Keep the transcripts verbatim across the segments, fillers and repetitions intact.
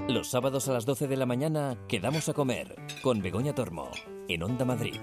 Los sábados a las doce de la mañana quedamos a comer con Begoña Tormo en Onda Madrid.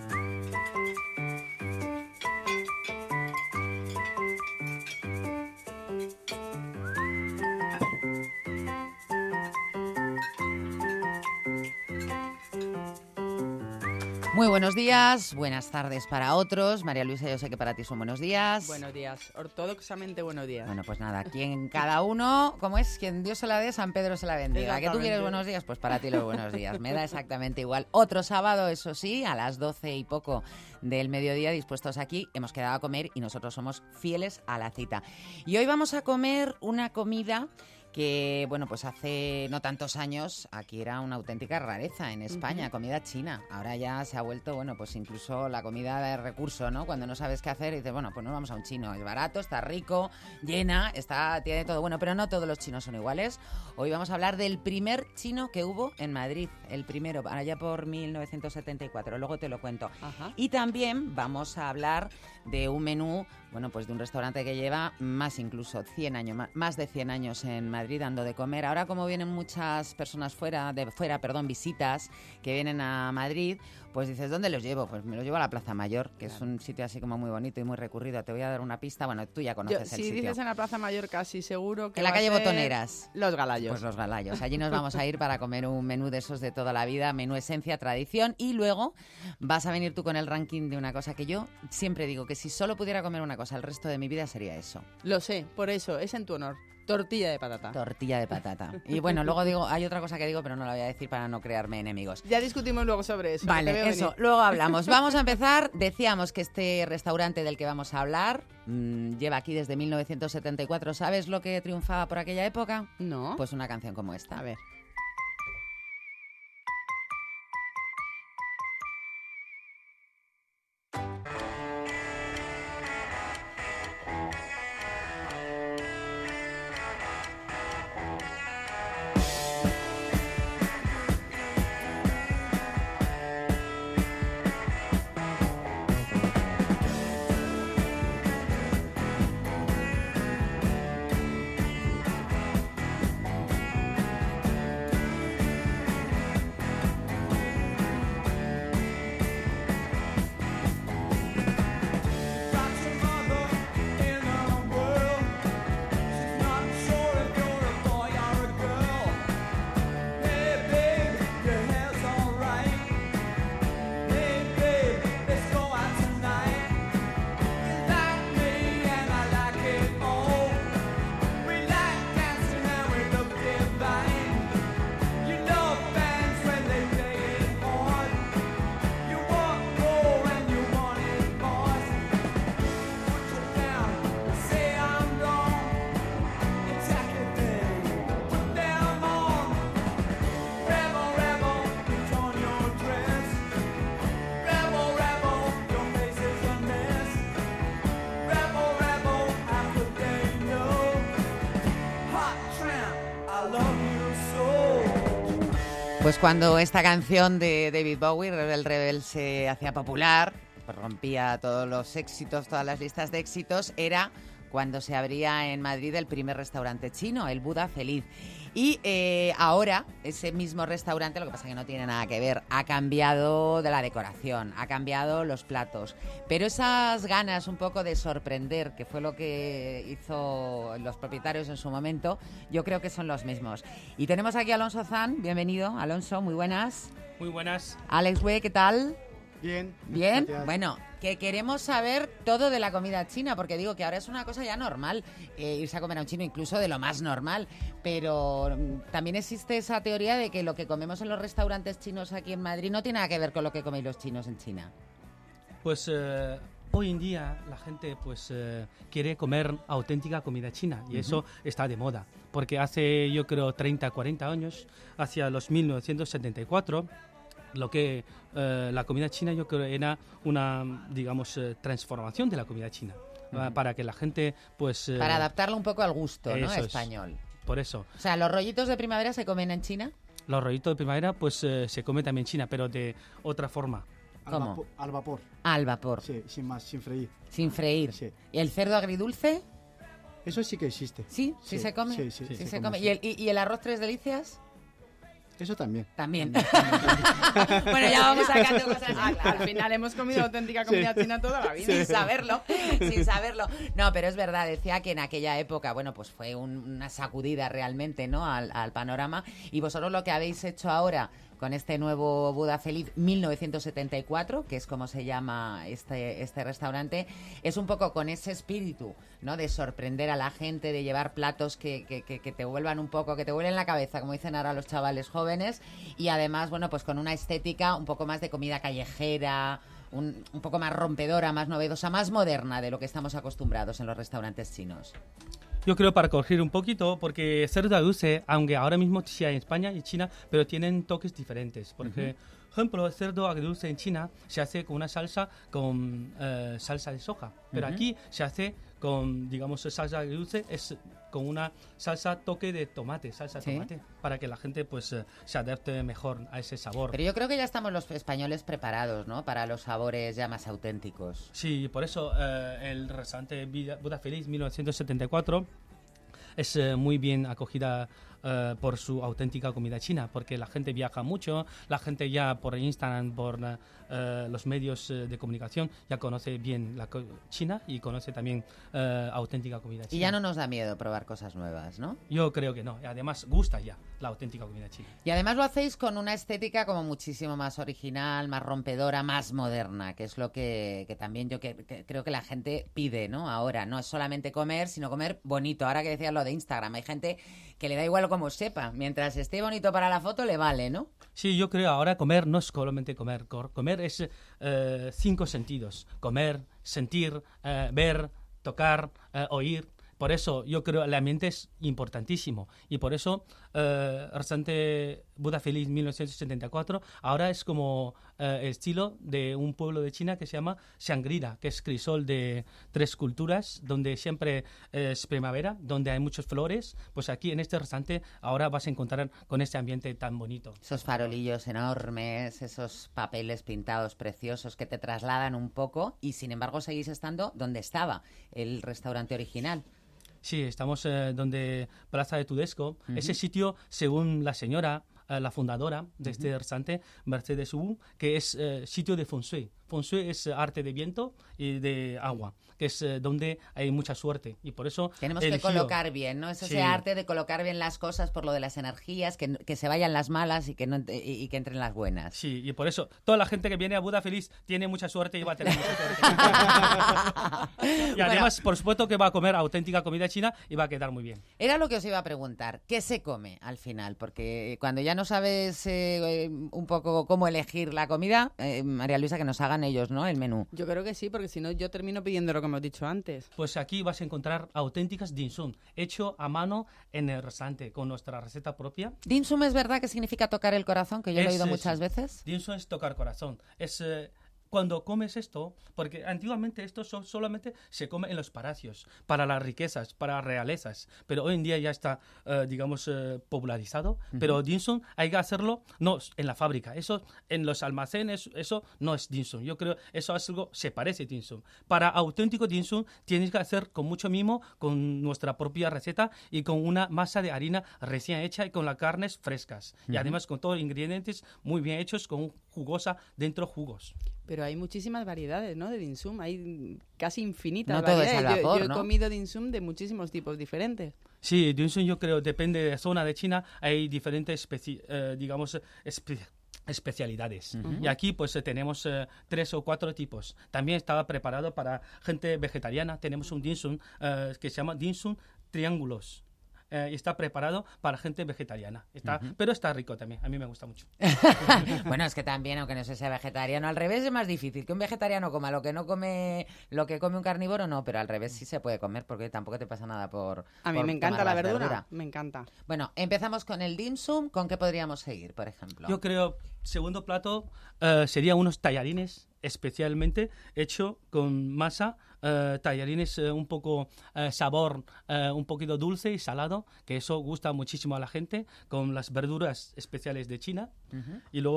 Muy buenos días, buenas tardes para otros. María Luisa, yo sé que para ti son buenos días. Buenos días, ortodoxamente buenos días. Bueno, pues nada, quien cada uno, como es, quien Dios se la dé, San Pedro se la bendiga. ¿Que tú quieres buenos días? Pues para ti los buenos días. Me da exactamente igual. Otro sábado, eso sí, a las doce y poco del mediodía, dispuestos aquí, hemos quedado a comer y nosotros somos fieles a la cita. Y hoy vamos a comer una comida que, bueno, pues hace no tantos años aquí era una auténtica rareza en España, uh-huh. Comida china. Ahora ya se ha vuelto, bueno, pues incluso la comida de recurso, ¿no? Cuando no sabes qué hacer y dices, bueno, pues nos vamos a un chino. Es barato, está rico, llena, está, tiene todo bueno, pero no todos los chinos son iguales. Hoy vamos a hablar del primer chino que hubo en Madrid, el primero, allá por mil novecientos setenta y cuatro, luego te lo cuento. Uh-huh. Y también vamos a hablar de un menú, bueno, pues de un restaurante que lleva más incluso cien años, más de cien años en Madrid dando de comer. Ahora, como vienen muchas personas fuera, de fuera, perdón, visitas que vienen a Madrid, pues dices, ¿dónde los llevo? Pues me los llevo a la Plaza Mayor, que claro. Es un sitio así como muy bonito y muy recurrido. Te voy a dar una pista. Bueno, tú ya conoces Yo, el si sitio. Si dices en la Plaza Mayor, casi seguro que en la calle Botoneras. Los Galayos. Pues los Galayos. Allí nos vamos a ir para comer un menú de esos de toda la vida, menú esencia, tradición, y luego vas a venir tú con el ranking de una cosa que yo siempre digo, que si solo pudiera comer una cosa el resto de mi vida sería eso. Lo sé, por eso, es en tu honor. Tortilla de patata. Tortilla de patata. Y bueno, luego digo, hay otra cosa que digo, pero no la voy a decir para no crearme enemigos. Ya discutimos luego sobre eso. Vale, eso, venir. Luego hablamos. Vamos a empezar. Decíamos que este restaurante del que vamos a hablar mmm, lleva aquí desde mil novecientos setenta y cuatro. ¿Sabes lo que triunfaba por aquella época? No. Pues una canción como esta. A ver. Pues cuando esta canción de David Bowie, Rebel Rebel, se hacía popular, pues rompía todos los éxitos, todas las listas de éxitos, era cuando se abría en Madrid el primer restaurante chino, el Buda Feliz. Y eh, ahora ese mismo restaurante, lo que pasa es que no tiene nada que ver, ha cambiado de la decoración, ha cambiado los platos, pero esas ganas un poco de sorprender, que fue lo que hizo los propietarios en su momento, yo creo que son los mismos. Y tenemos aquí a Alonso Zan, bienvenido, Alonso, muy buenas. Muy buenas. Alex Wei, ¿qué tal? Bien. Bien, gracias. Bueno, que queremos saber todo de la comida china, porque digo que ahora es una cosa ya normal, eh, irse a comer a un chino, incluso de lo más normal, pero mm, también existe esa teoría de que lo que comemos en los restaurantes chinos aquí en Madrid no tiene nada que ver con lo que coméis los chinos en China. Pues eh, hoy en día la gente pues eh, quiere comer auténtica comida china y uh-huh. eso está de moda, porque hace yo creo treinta, cuarenta años, hacia los mil novecientos setenta y cuatro, lo que eh, la comida china yo creo era una, digamos, eh, transformación de la comida china, uh-huh. para que la gente pues... Eh, para adaptarla un poco al gusto, ¿no? Es, español. Por eso. O sea, ¿los rollitos de primavera se comen en China? Los rollitos de primavera pues eh, se come también en China, pero de otra forma. Al ¿Cómo? Vapor, al vapor. Al vapor. Sí, sin más, sin freír. Sin freír. Sí. ¿Y el cerdo agridulce? Eso sí que existe. ¿Sí? ¿Sí, sí se come? Sí, sí, sí, sí se, se come. come. ¿Y el, y, ¿Y el arroz tres delicias? Eso también. También. Bueno, ya vamos sacando cosas. Al, al final hemos comido Sí. auténtica comida Sí. china toda la vida. Sin saberlo, sin saberlo. No, pero es verdad, decía que en aquella época, bueno, pues fue un- una sacudida realmente, ¿no? Al, al panorama. Y vosotros lo que habéis hecho ahora con este nuevo Buda Feliz mil novecientos setenta y cuatro, que es como se llama este, este restaurante, es un poco con ese espíritu, ¿no? De sorprender a la gente, de llevar platos que, que, que, que te vuelvan un poco, que te vuelen la cabeza, como dicen ahora los chavales jóvenes, y además, bueno, pues con una estética un poco más de comida callejera, un, un poco más rompedora, más novedosa, más moderna de lo que estamos acostumbrados en los restaurantes chinos. Yo creo para corregir un poquito, porque cerdo agridulce, aunque ahora mismo sea en España y China, pero tienen toques diferentes. Por ejemplo, ejemplo, el cerdo agridulce en China se hace con una salsa con eh, salsa de soja, pero Ujú. aquí se hace con, digamos, salsa agridulce es con una salsa toque de tomate, salsa de Sí. tomate, para que la gente pues eh, se adapte mejor a ese sabor. Pero yo creo que ya estamos los españoles preparados, ¿no? Para los sabores ya más auténticos. Sí, por eso eh, el restaurante Vida- Buda Feliz mil novecientos setenta y cuatro es eh, muy bien acogida eh, por su auténtica comida china, porque la gente viaja mucho, la gente ya por Instagram, por eh, eh, los medios eh, de comunicación ya conoce bien la co- China y conoce también eh, auténtica comida china. Y ya no nos da miedo probar cosas nuevas, ¿no? Yo creo que no, y además gusta ya la auténtica comida china. Y además lo hacéis con una estética como muchísimo más original, más rompedora, más moderna, que es lo que, que también yo que, que creo que la gente pide, ¿no? Ahora, no es solamente comer, sino comer bonito. Ahora que decías lo de Instagram, hay gente que le da igual como sepa. Mientras esté bonito para la foto, le vale, ¿no? Sí, yo creo ahora comer no es solamente comer. Cor- Comer es eh, cinco sentidos. Comer, sentir, eh, ver, tocar, eh, oír. Por eso yo creo el ambiente es importantísimo. Y por eso eh, el restaurante Buda Feliz mil novecientos setenta y cuatro ahora es como eh, el estilo de un pueblo de China que se llama Shangri-La, que es crisol de tres culturas, donde siempre es primavera, donde hay muchas flores. Pues aquí en este restaurante ahora vas a encontrar con este ambiente tan bonito. Esos farolillos enormes, esos papeles pintados preciosos que te trasladan un poco y sin embargo seguís estando donde estaba el restaurante original. Sí, estamos eh, donde Plaza de Tudesco. Ese sitio, según la señora, eh, la fundadora de este restaurante, Mercedes Wu, que es eh, sitio de feng shui. Feng shui es eh, arte de viento y de agua, que es eh, donde hay mucha suerte. Y por eso Tenemos que eligió- colocar bien, ¿no? Es ese Sí. arte de colocar bien las cosas por lo de las energías, que, que se vayan las malas y que, no, y, y que entren las buenas. Sí, y por eso toda la gente que viene a Buda Feliz tiene mucha suerte y va a tener mucha suerte. Y además, por supuesto que va a comer auténtica comida china y va a quedar muy bien. Era lo que os iba a preguntar. ¿Qué se come al final? Porque cuando ya no sabes eh, un poco cómo elegir la comida, eh, María Luisa, que nos hagan ellos, ¿no? El menú. Yo creo que sí, porque si no yo termino pidiendo lo que hemos dicho antes. Pues aquí vas a encontrar auténticas dim sum, hecho a mano en el restaurante, con nuestra receta propia. Dim sum es verdad que significa tocar el corazón, que yo lo he Es, oído eh, muchas sí. veces. Dim sum es tocar corazón. Es eh, cuando comes esto, porque antiguamente esto so- solamente se come en los palacios, para las riquezas, para las realezas, pero hoy en día ya está, eh, digamos, eh, popularizado. Pero dim sum hay que hacerlo no en la fábrica, eso en los almacenes, eso no es dim sum. Yo creo eso es algo, se parece a dim sum. Para auténtico dim sum tienes que hacer con mucho mimo, con nuestra propia receta y con una masa de harina recién hecha y con las carnes frescas. Y además con todos los ingredientes muy bien hechos, con jugosa dentro jugos. Pero hay muchísimas variedades, ¿no? De dim sum, hay casi infinitas No todo es variedades. al Yo- vapor, yo, he ¿no? comido dim sum de muchísimos tipos diferentes. Sí, dim sum yo creo depende de la zona de China, hay diferentes, especi- eh, digamos, espe- especialidades. Y aquí pues eh, tenemos eh, tres o cuatro tipos. También estaba preparado para gente vegetariana. Tenemos un dim sum eh, que se llama dim sum triángulos. Eh, y está preparado para gente vegetariana. Está, Pero está rico también. A mí me gusta mucho. Bueno, es que también, aunque no se sea vegetariano, al revés es más difícil. Que un vegetariano coma lo que no come, lo que come un carnívoro, no, pero al revés sí se puede comer, porque tampoco te pasa nada por. A mí por me encanta tomar la más verdura, me encanta. Bueno, empezamos con el dim sum. ¿Con qué podríamos seguir, por ejemplo? Yo creo, segundo plato, eh, sería unos tallarines especialmente hecho con masa, eh, tallarines eh, un poco eh, sabor, eh, un poquito dulce y salado, que eso gusta muchísimo a la gente, con las verduras especiales de China. Y luego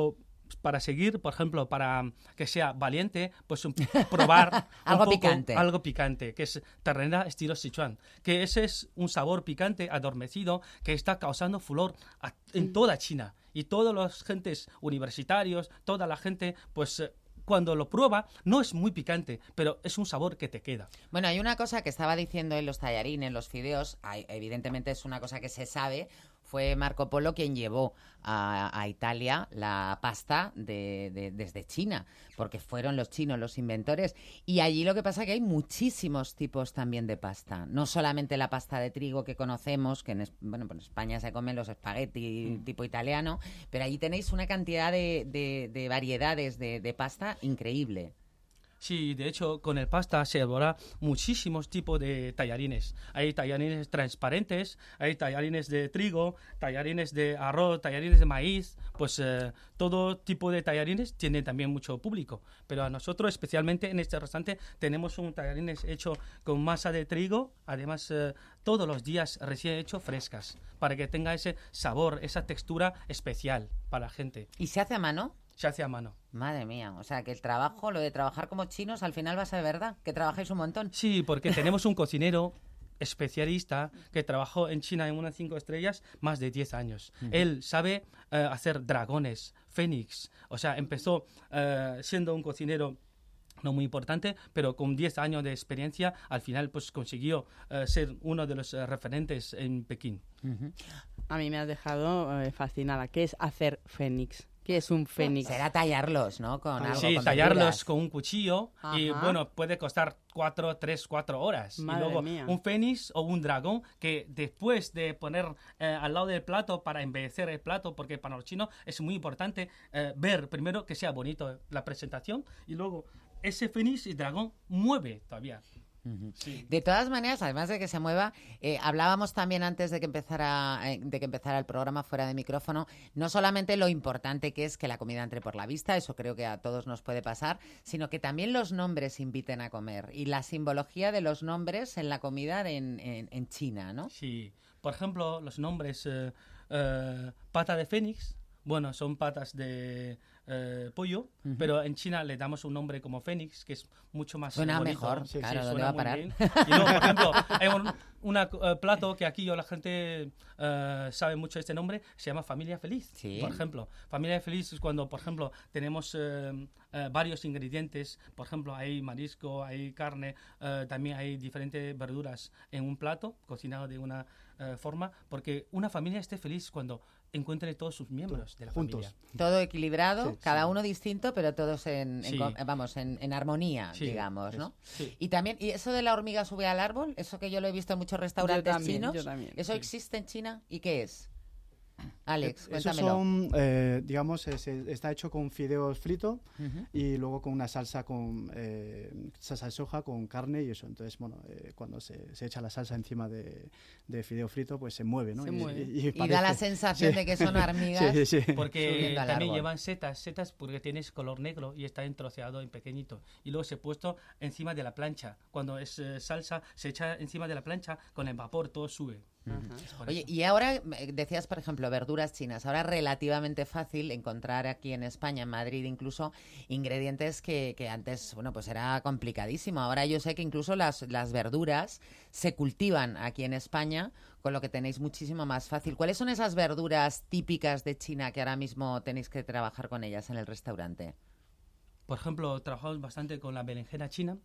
para seguir, por ejemplo, para que sea valiente, pues un- probar Algo un poco- picante. algo picante, que es ternera estilo Sichuan, que ese es un sabor picante adormecido que está causando furor a- en toda China, y todos los gentes universitarios, toda la gente, pues eh, cuando lo prueba no es muy picante, pero es un sabor que te queda. Bueno, hay una cosa que estaba diciendo en los tallarines, los fideos, hay- evidentemente es una cosa que se sabe. Fue Marco Polo quien llevó a, a Italia la pasta de, de- desde China, porque fueron los chinos los inventores. Y allí lo que pasa es que hay muchísimos tipos también de pasta. No solamente la pasta de trigo que conocemos, que en, es- bueno, pues en España se comen los espagueti tipo italiano, pero allí tenéis una cantidad de, de- de variedades de, de pasta increíble. Sí, de hecho, con el pasta se elabora muchísimos tipos de tallarines. Hay tallarines transparentes, hay tallarines de trigo, tallarines de arroz, tallarines de maíz. Pues eh, todo tipo de tallarines tiene también mucho público. Pero a nosotros, especialmente en este restaurante, tenemos un tallarines hecho con masa de trigo, además eh, todos los días recién hecho frescas, para que tenga ese sabor, esa textura especial para la gente. ¿Y se hace a mano? Se hace a mano. Madre mía, o sea que el trabajo, lo de trabajar como chinos, al final va a ser verdad, que trabajáis un montón. Sí, porque tenemos un cocinero especialista que trabajó en China en unas cinco estrellas más de diez años. Él sabe eh, hacer dragones, fénix, o sea, empezó eh, siendo un cocinero no muy importante, pero con diez años de experiencia, al final pues consiguió eh, ser uno de los eh, referentes en Pekín. A mí me has dejado eh, fascinada. ¿Qué es hacer fénix? ¿Qué es un fénix? Será tallarlos, ¿no? Con algo, Sí, con tallarlos verduras. con un cuchillo y Ajá. bueno, puede costar cuatro, tres, cuatro horas. Madre y luego mía. un fénix o un dragón que después de poner eh, al lado del plato para embellecer el plato, porque para los chinos es muy importante eh, ver primero que sea bonito la presentación y luego ese fénix y dragón mueve todavía. Sí. De todas maneras, además de que se mueva, eh, hablábamos también antes de que empezara eh, de que empezara el programa fuera de micrófono, no solamente lo importante que es que la comida entre por la vista, eso creo que a todos nos puede pasar, sino que también los nombres inviten a comer y la simbología de los nombres en la comida en, en- en China, ¿no? Sí, por ejemplo, los nombres eh, eh, pata de fénix, bueno, son patas de eh, pollo, pero en China le damos un nombre como fénix, que es mucho más Suena bonito. mejor, Sí, claro, sí, ¿dónde suena va a muy parar? bien. Y luego, por ejemplo, hay un una, eh, plato que aquí yo la gente eh, sabe mucho este nombre, se llama familia feliz. Sí. Por ejemplo, familia feliz es cuando, por ejemplo, tenemos eh, eh, varios ingredientes, por ejemplo, hay marisco, hay carne, eh, también hay diferentes verduras en un plato cocinado de una eh, forma, porque una familia esté feliz cuando encuentre todos sus miembros de la Juntos. familia. Todo equilibrado, Sí, cada sí. uno distinto, pero todos en, en Sí. co- vamos, en, en armonía, Sí, digamos, es- ¿no? sí. Y también, y eso de la hormiga sube al árbol, eso que yo lo he visto en muchos restaurantes Yo también, chinos, yo también, ¿eso sí. existe en China? ¿Y qué es? Alex, Esos cuéntamelo. son, eh, digamos, es- es- está hecho con fideos fritos Ujú. y luego con una salsa con eh, salsa de soja con carne y eso. Entonces, bueno, eh, cuando se, se echa la salsa encima de, de fideo frito, pues se mueve, ¿no? Se y, mueve. y- y Y da la parece- sensación sí. de que son hormigas. Sí, sí, sí. Porque Subiendo al también árbol. llevan setas, setas porque tienes color negro y está entroceado en pequeñito. Y luego se ha puesto encima de la plancha. Cuando es eh, salsa, se echa encima de la plancha, con el vapor todo sube. Es por Oye, eso. y ahora eh, decías, por ejemplo, verduras chinas. Ahora es relativamente fácil encontrar aquí en España, en Madrid incluso, ingredientes que, que antes, bueno, pues era complicadísimo. Ahora yo sé que incluso las, las verduras se cultivan aquí en España, con lo que tenéis muchísimo más fácil. ¿Cuáles son esas verduras típicas de China que ahora mismo tenéis que trabajar con ellas en el restaurante? Por ejemplo, trabajamos bastante con la berenjena china,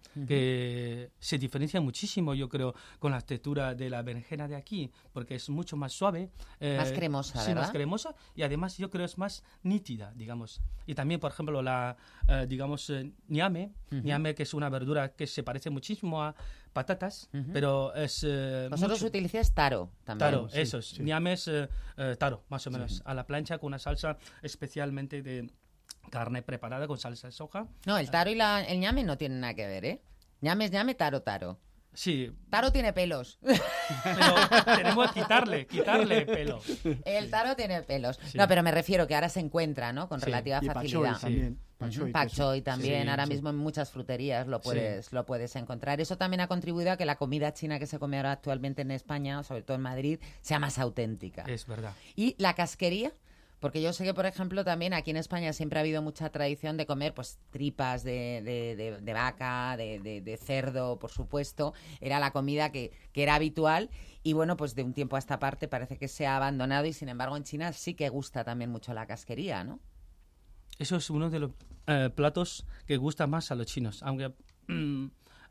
que se diferencia muchísimo, yo creo, con la textura de la berenjena de aquí, porque es mucho más suave. eh, Más cremosa, sí, ¿verdad? más cremosa, y además yo creo es más nítida, digamos. Y también, por ejemplo, la, eh, digamos, eh, ñame, ñame, que es una verdura que se parece muchísimo a patatas, pero es eh, Vosotros mucho- utilicéis taro también. Taro, sí, eso es. sí. Ñame es eh, eh, taro, más o menos. A la plancha con una salsa especialmente de carne preparada con salsa de soja. No, el taro y la, el ñame no tienen nada que ver, ¿eh? Ñame es ñame, taro, taro. Sí, Taro tiene pelos. pero tenemos que quitarle, quitarle pelo. El taro tiene pelos. Sí. No, pero me refiero que ahora se encuentra, ¿no? Con Sí. relativa Y pak facilidad. choi también. Pak choi, que Pak es- choi también, Sí, ahora sí. mismo en muchas fruterías lo puedes, lo puedes encontrar. Eso también ha contribuido a que la comida china que se come ahora actualmente en España, sobre todo en Madrid, sea más auténtica. Es verdad. ¿Y la casquería? Porque yo sé que, por ejemplo, también aquí en España siempre ha habido mucha tradición de comer pues tripas de, de, de, de vaca, de, de, de cerdo, por supuesto. Era la comida que, que era habitual y, bueno, pues de un tiempo a esta parte parece que se ha abandonado y, sin embargo, en China sí que gusta también mucho la casquería, ¿no? Eso es uno de los eh, platos que gusta más a los chinos. Aunque mm,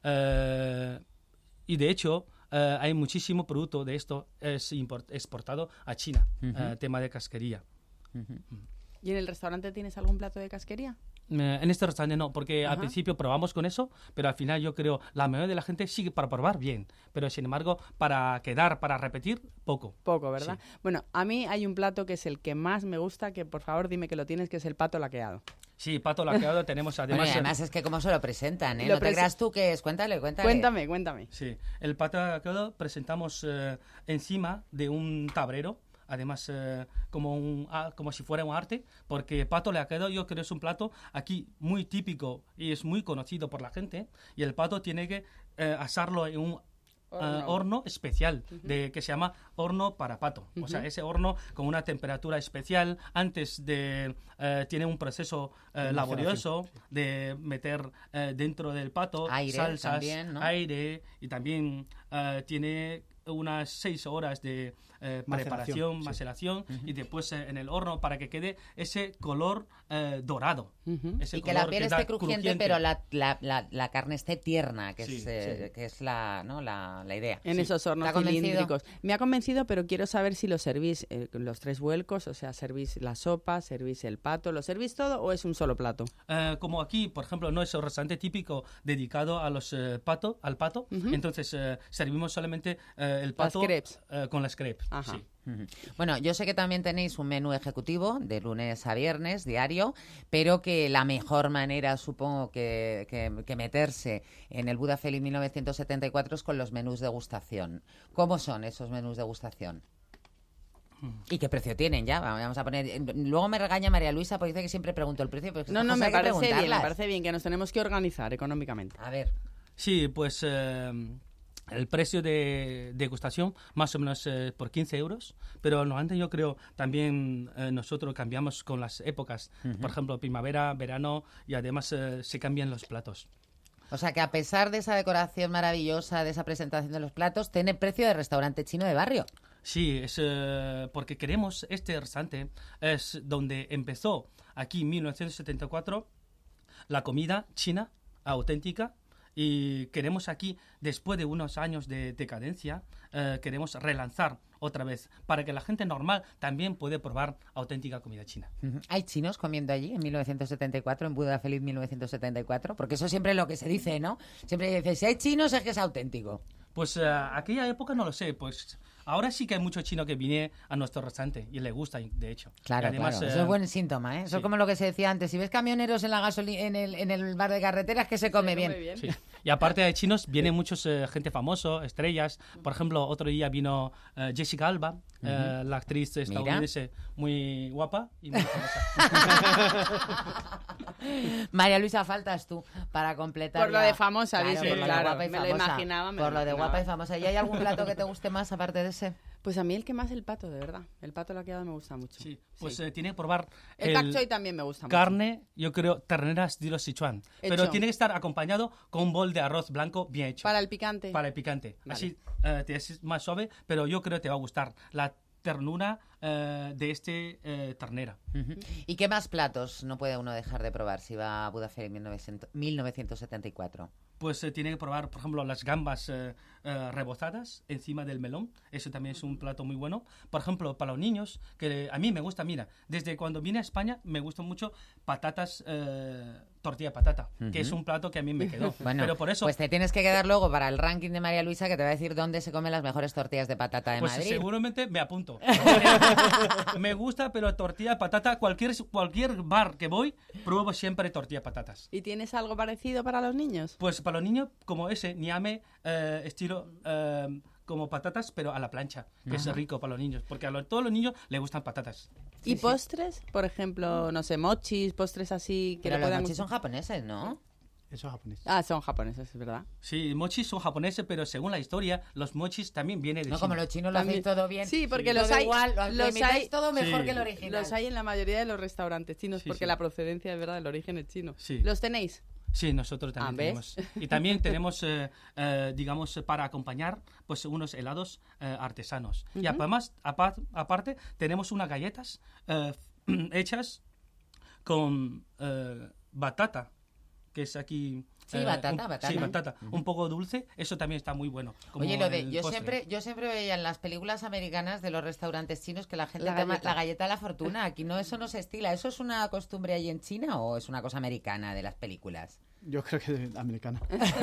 eh, y, de hecho, eh, hay muchísimo producto de esto es import, exportado a China, uh-huh. eh, tema de casquería. Uh-huh. ¿Y en el restaurante tienes algún plato de casquería? Eh, en este restaurante no, porque Ajá. al principio probamos con eso, pero al final yo creo la mayoría de la gente sigue para probar bien, pero sin embargo para quedar, para repetir, poco. Poco, ¿verdad? Sí. Bueno, a mí hay un plato que es el que más me gusta, que por favor dime que lo tienes, que es el pato laqueado. Sí, pato laqueado tenemos además... Bueno, y además es que cómo se lo presentan, ¿eh? Lo No te prese- creas tú que es. Cuéntale, cuéntale. Cuéntame, cuéntame. Sí, el pato laqueado presentamos eh, encima de un tablero. Además, eh, como, un, ah, como si fuera un arte, porque pato laqueado yo creo es un plato aquí muy típico y es muy conocido por la gente. Y el pato tiene que eh, asarlo en un Horno. uh, horno especial de, que se llama horno para pato. Uh-huh. O sea, ese horno con una temperatura especial antes de... Uh, tiene un proceso uh, laborioso de meter uh, dentro del pato aire salsas, también, ¿no? aire y también uh, tiene unas seis horas de eh, preparación, sí. maceración uh-huh. y después eh, en el horno para que quede ese color eh, dorado. Uh-huh. Ese Y que color la piel que esté da crujiente, crujiente. pero la, la, la, la carne esté tierna, que Sí, es, eh, sí. que es la, ¿no? la, la idea. En Sí. esos hornos ¿Te ha convencido? cilíndricos. Me ha convencido, pero quiero saber si lo servís eh, con los tres vuelcos, o sea, servís la sopa, servís el pato, ¿lo servís todo o es un solo plato? Eh, como aquí, por ejemplo, no es un restaurante típico dedicado a los eh, pato, al pato, Uh-huh. entonces eh, servimos solamente eh, el Las pato crepes. eh, con las crepes. Ajá. Sí. Ujú. Bueno, yo sé que también tenéis un menú ejecutivo de lunes a viernes, diario, pero que la mejor manera, supongo, que, que, que meterse en el Buda Feliz mil novecientos setenta y cuatro es con los menús degustación. ¿Cómo son esos menús degustación? ¿Y qué precio tienen ya? Vamos a poner. Luego me regaña María Luisa porque dice que siempre pregunto el precio. Pero es que No, estas no, cosas me hay que parece bien, me preguntarlas. parece bien que nos tenemos que organizar económicamente. A ver. Sí, pues eh, el precio de degustación más o menos eh, por quince euros, pero normalmente yo creo también eh, nosotros cambiamos con las épocas, Uh-huh. por ejemplo, primavera, verano y además eh, se cambian los platos. O sea que a pesar de esa decoración maravillosa, de esa presentación de los platos, tiene precio de restaurante chino de barrio. Sí, es eh, porque queremos, este restaurante es donde empezó aquí en mil novecientos setenta y cuatro la comida china auténtica y queremos aquí, después de unos años de decadencia, eh, queremos relanzar otra vez para que la gente normal también pueda probar auténtica comida china. Ujú. ¿Hay chinos comiendo allí en mil novecientos setenta y cuatro, en Buda Feliz mil novecientos setenta y cuatro? Porque eso siempre es lo que se dice, ¿no? Siempre dice, si hay chinos es que es auténtico. Pues eh, aquella época no lo sé, pues ahora sí que hay mucho chino que viene a nuestro restaurante y le gusta, de hecho. Claro, Y además, claro. eh, Eso es buen síntoma, ¿eh? Eso sí. es como lo que se decía antes. Si ves camioneros en la gasoli- en el, en el bar de carreteras, que se come bien. Sí. Y aparte de chinos, vienen muchos eh, gente famoso, estrellas. Por ejemplo, otro día vino eh, Jessica Alba, eh, la actriz estadounidense muy guapa y muy famosa. María Luisa, faltas tú para completar. Por lo la- de famosa, claro, dice, por lo de claro, guapa y me lo famosa. imaginaba, me Por lo lo de imaginaba. guapa y famosa. ¿Y hay algún plato que te guste más aparte de ese? Pues a mí el que más el pato, de verdad. El pato laqueado me gusta mucho. Sí, pues Sí. eh, tiene que probar El, pak choi también me gusta mucho. carne, yo creo, ternera estilo Sichuan. Hecho. Pero tiene que estar acompañado con un bol de arroz blanco bien hecho. Para el picante. Para el picante. Vale. Así eh, te es más suave, pero yo creo que te va a gustar la ternura eh, de este eh, ternera. Ujú. ¿Y qué más platos no puede uno dejar de probar si va a Buda Feliz mil novecientos setenta y cuatro? Pues eh, tiene que probar, por ejemplo, las gambas eh, eh, rebozadas encima del melón. Eso también es un plato muy bueno. Por ejemplo, para los niños, que a mí me gusta, mira, desde cuando vine a España me gustan mucho patatas, eh, tortilla de patata, Ujú. que es un plato que a mí me quedó. Bueno, Pero por eso, pues te tienes que quedar luego para el ranking de María Luisa, que te va a decir dónde se comen las mejores tortillas de patata de pues Madrid. seguramente me apunto. Me gusta, pero tortilla de patata, cualquier, cualquier bar que voy, pruebo siempre tortilla de patatas. ¿Y tienes algo parecido para los niños? Pues para los niños, como ese, ñame, eh, estilo eh, como patatas, pero a la plancha, que es rico para los niños, porque a lo- todos los niños les gustan patatas. ¿Y postres? Por ejemplo, no sé, mochis, postres así que Pero le los puedan mochis son gustar. japoneses, ¿no? Eso es japonés. Ah, son japoneses, es verdad. Sí, mochis son japoneses, pero según la historia, los mochis también vienen de No, China. como los chinos lo hacéis También- todo bien. Sí, porque sí. los Todo hay- igual, lo, los lo imitáis hay- todo mejor Sí. que el original. Los hay en la mayoría de los restaurantes chinos, Sí, porque sí. la procedencia es verdad, el origen es chino. Sí. ¿Los tenéis? Sí, nosotros también Ah, ¿ves? tenemos. Y también tenemos, eh, eh, digamos, para acompañar, pues unos helados eh, artesanos. Y Ujú. además, apa- aparte, tenemos unas galletas eh, hechas con eh, batata, que es aquí... Sí, eh, batata, un- batata. Sí, batata. Un poco dulce, eso también está muy bueno. como Oye, lo de, el yo postre. siempre, yo siempre veía en las películas americanas de los restaurantes chinos que la gente La toma galleta. la galleta de la fortuna. Aquí no, eso no se estila. ¿Eso es una costumbre ahí en China o es una cosa americana de las películas? Yo creo que es americana.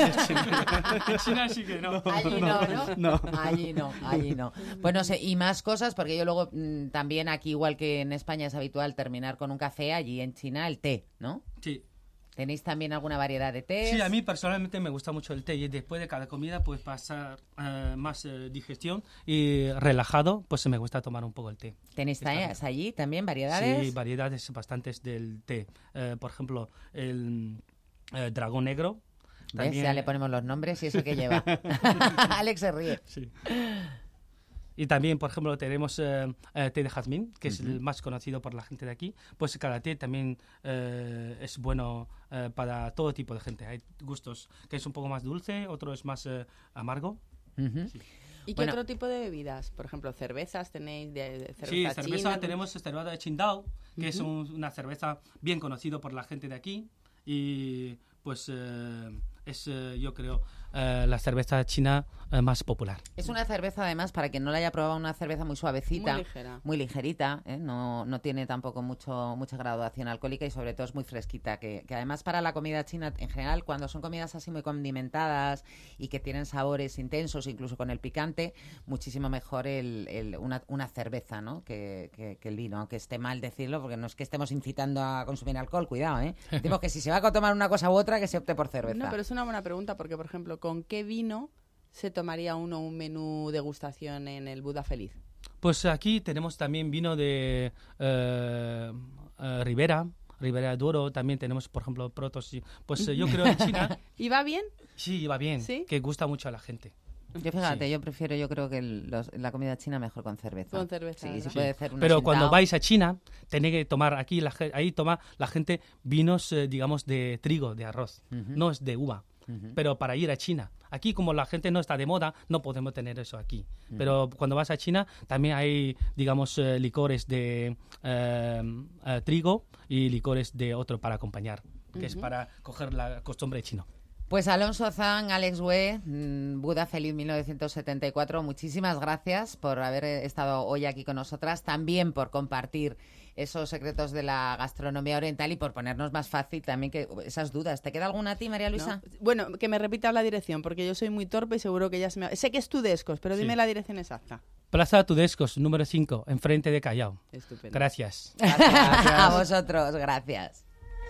En China sí que no. Allí no, ¿no? No. Allí no, allí no. Pues no sé, y más cosas, porque yo luego mm, también aquí, igual que en España es habitual terminar con un café, allí en China el té, ¿no? Sí. ¿Tenéis también alguna variedad de té? Sí, a mí personalmente me gusta mucho el té y después de cada comida pues pasar eh, más eh, digestión y relajado, pues me gusta tomar un poco el té. ¿Tenéis Está bien. té allí también variedades? Sí, variedades bastantes del té. Eh, por ejemplo, el eh, dragón negro. ¿Ves? También- Ya le ponemos los nombres y eso que lleva. Alex se ríe. Sí. Y también, por ejemplo, tenemos eh, eh, té de jazmín, que es el más conocido por la gente de aquí. Pues cada té también eh, es bueno eh, para todo tipo de gente. Hay gustos que es un poco más dulce, otro es más eh, amargo. Ujú. ¿Y qué Bueno. otro tipo de bebidas? Por ejemplo, cervezas tenéis de, de cerveza Sí, cerveza, china. tenemos cerveza de Qingdao, que es un- una cerveza bien conocida por la gente de aquí. Y pues eh, es, eh, yo creo, eh, la cerveza china eh, más popular. Es una cerveza, además, para quien no la haya probado, una cerveza muy suavecita. Muy ligera. Muy ligerita, ¿eh? no, no tiene tampoco mucho mucha graduación alcohólica y sobre todo es muy fresquita, que, que además para la comida china en general, cuando son comidas así muy condimentadas y que tienen sabores intensos, incluso con el picante, muchísimo mejor el, el- una, una cerveza, ¿no? que, que- que el vino, aunque esté mal decirlo, porque no es que estemos incitando a consumir alcohol, cuidado, ¿eh? Decimos que si se va a tomar una cosa u otra, que se opte por cerveza. No, pero es una buena pregunta porque, por ejemplo, ¿con qué vino se tomaría uno un menú degustación en el Buda Feliz? Pues aquí tenemos también vino de eh, eh, Ribera, Ribera de Oro, también tenemos, por ejemplo, Protos. y- Pues eh, yo creo en China ¿Y va bien? sí va bien, ¿Sí? que gusta mucho a la gente. Yo fíjate, Sí. yo prefiero, yo creo que el- los- la comida china mejor con cerveza. Con cerveza, Sí, ¿verdad? sí Sí. puede ser una Pero cuando Tsingtao. vais a China, tenéis que tomar aquí, la, ge- ahí toma la gente vinos, eh, digamos, de trigo, de arroz, Ujú. no es de uva. Ujú. Pero para ir a China, aquí como la gente no está de moda, no podemos tener eso aquí. Pero cuando vas a China, también hay, digamos, eh, licores de eh, eh, trigo y licores de otro para acompañar, que es Ujú. para coger la costumbre chino. Pues Alonso Zhang, Alex Hue, mm, Buda Feliz mil novecientos setenta y cuatro, muchísimas gracias por haber estado hoy aquí con nosotras, también por compartir esos secretos de la gastronomía oriental y por ponernos más fácil también que esas dudas. ¿Te queda alguna a ti, María Luisa? ¿No? Bueno, que me repita la dirección porque yo soy muy torpe y seguro que ya se me... Sé que es Tudescos, pero dime Sí. la dirección exacta. Plaza Tudescos, número cinco, enfrente de Callao. Estupendo. Gracias. A vosotros, gracias.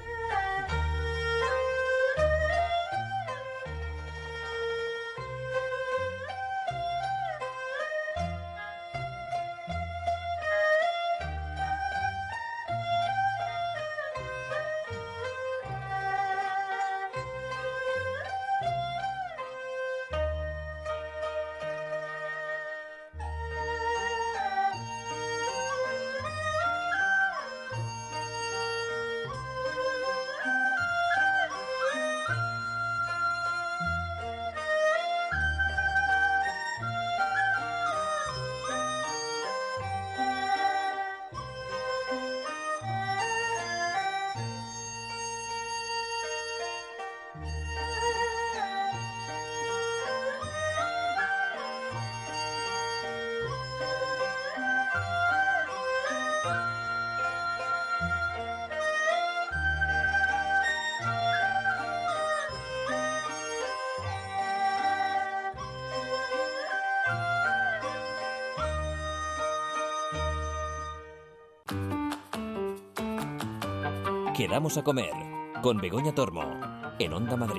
Quedamos a comer con Begoña Tormo en Onda Madrid.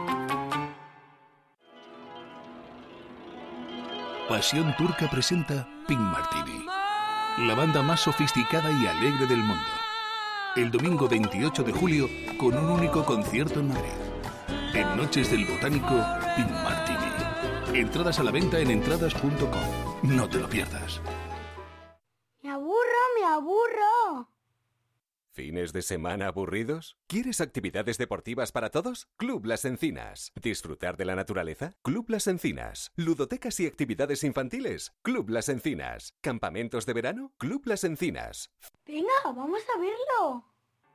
Pasión Turca presenta Pink Martini, la banda más sofisticada y alegre del mundo. El domingo veintiocho de julio con un único concierto en Madrid. En Noches del Botánico, Pink Martini. Entradas a la venta en entradas punto com. No te lo pierdas. Me aburro, me aburro. ¿Fines de semana aburridos? ¿Quieres actividades deportivas para todos? Club Las Encinas. ¿Disfrutar de la naturaleza? Club Las Encinas. ¿Ludotecas y actividades infantiles? Club Las Encinas. ¿Campamentos de verano? Club Las Encinas. Venga, vamos a verlo.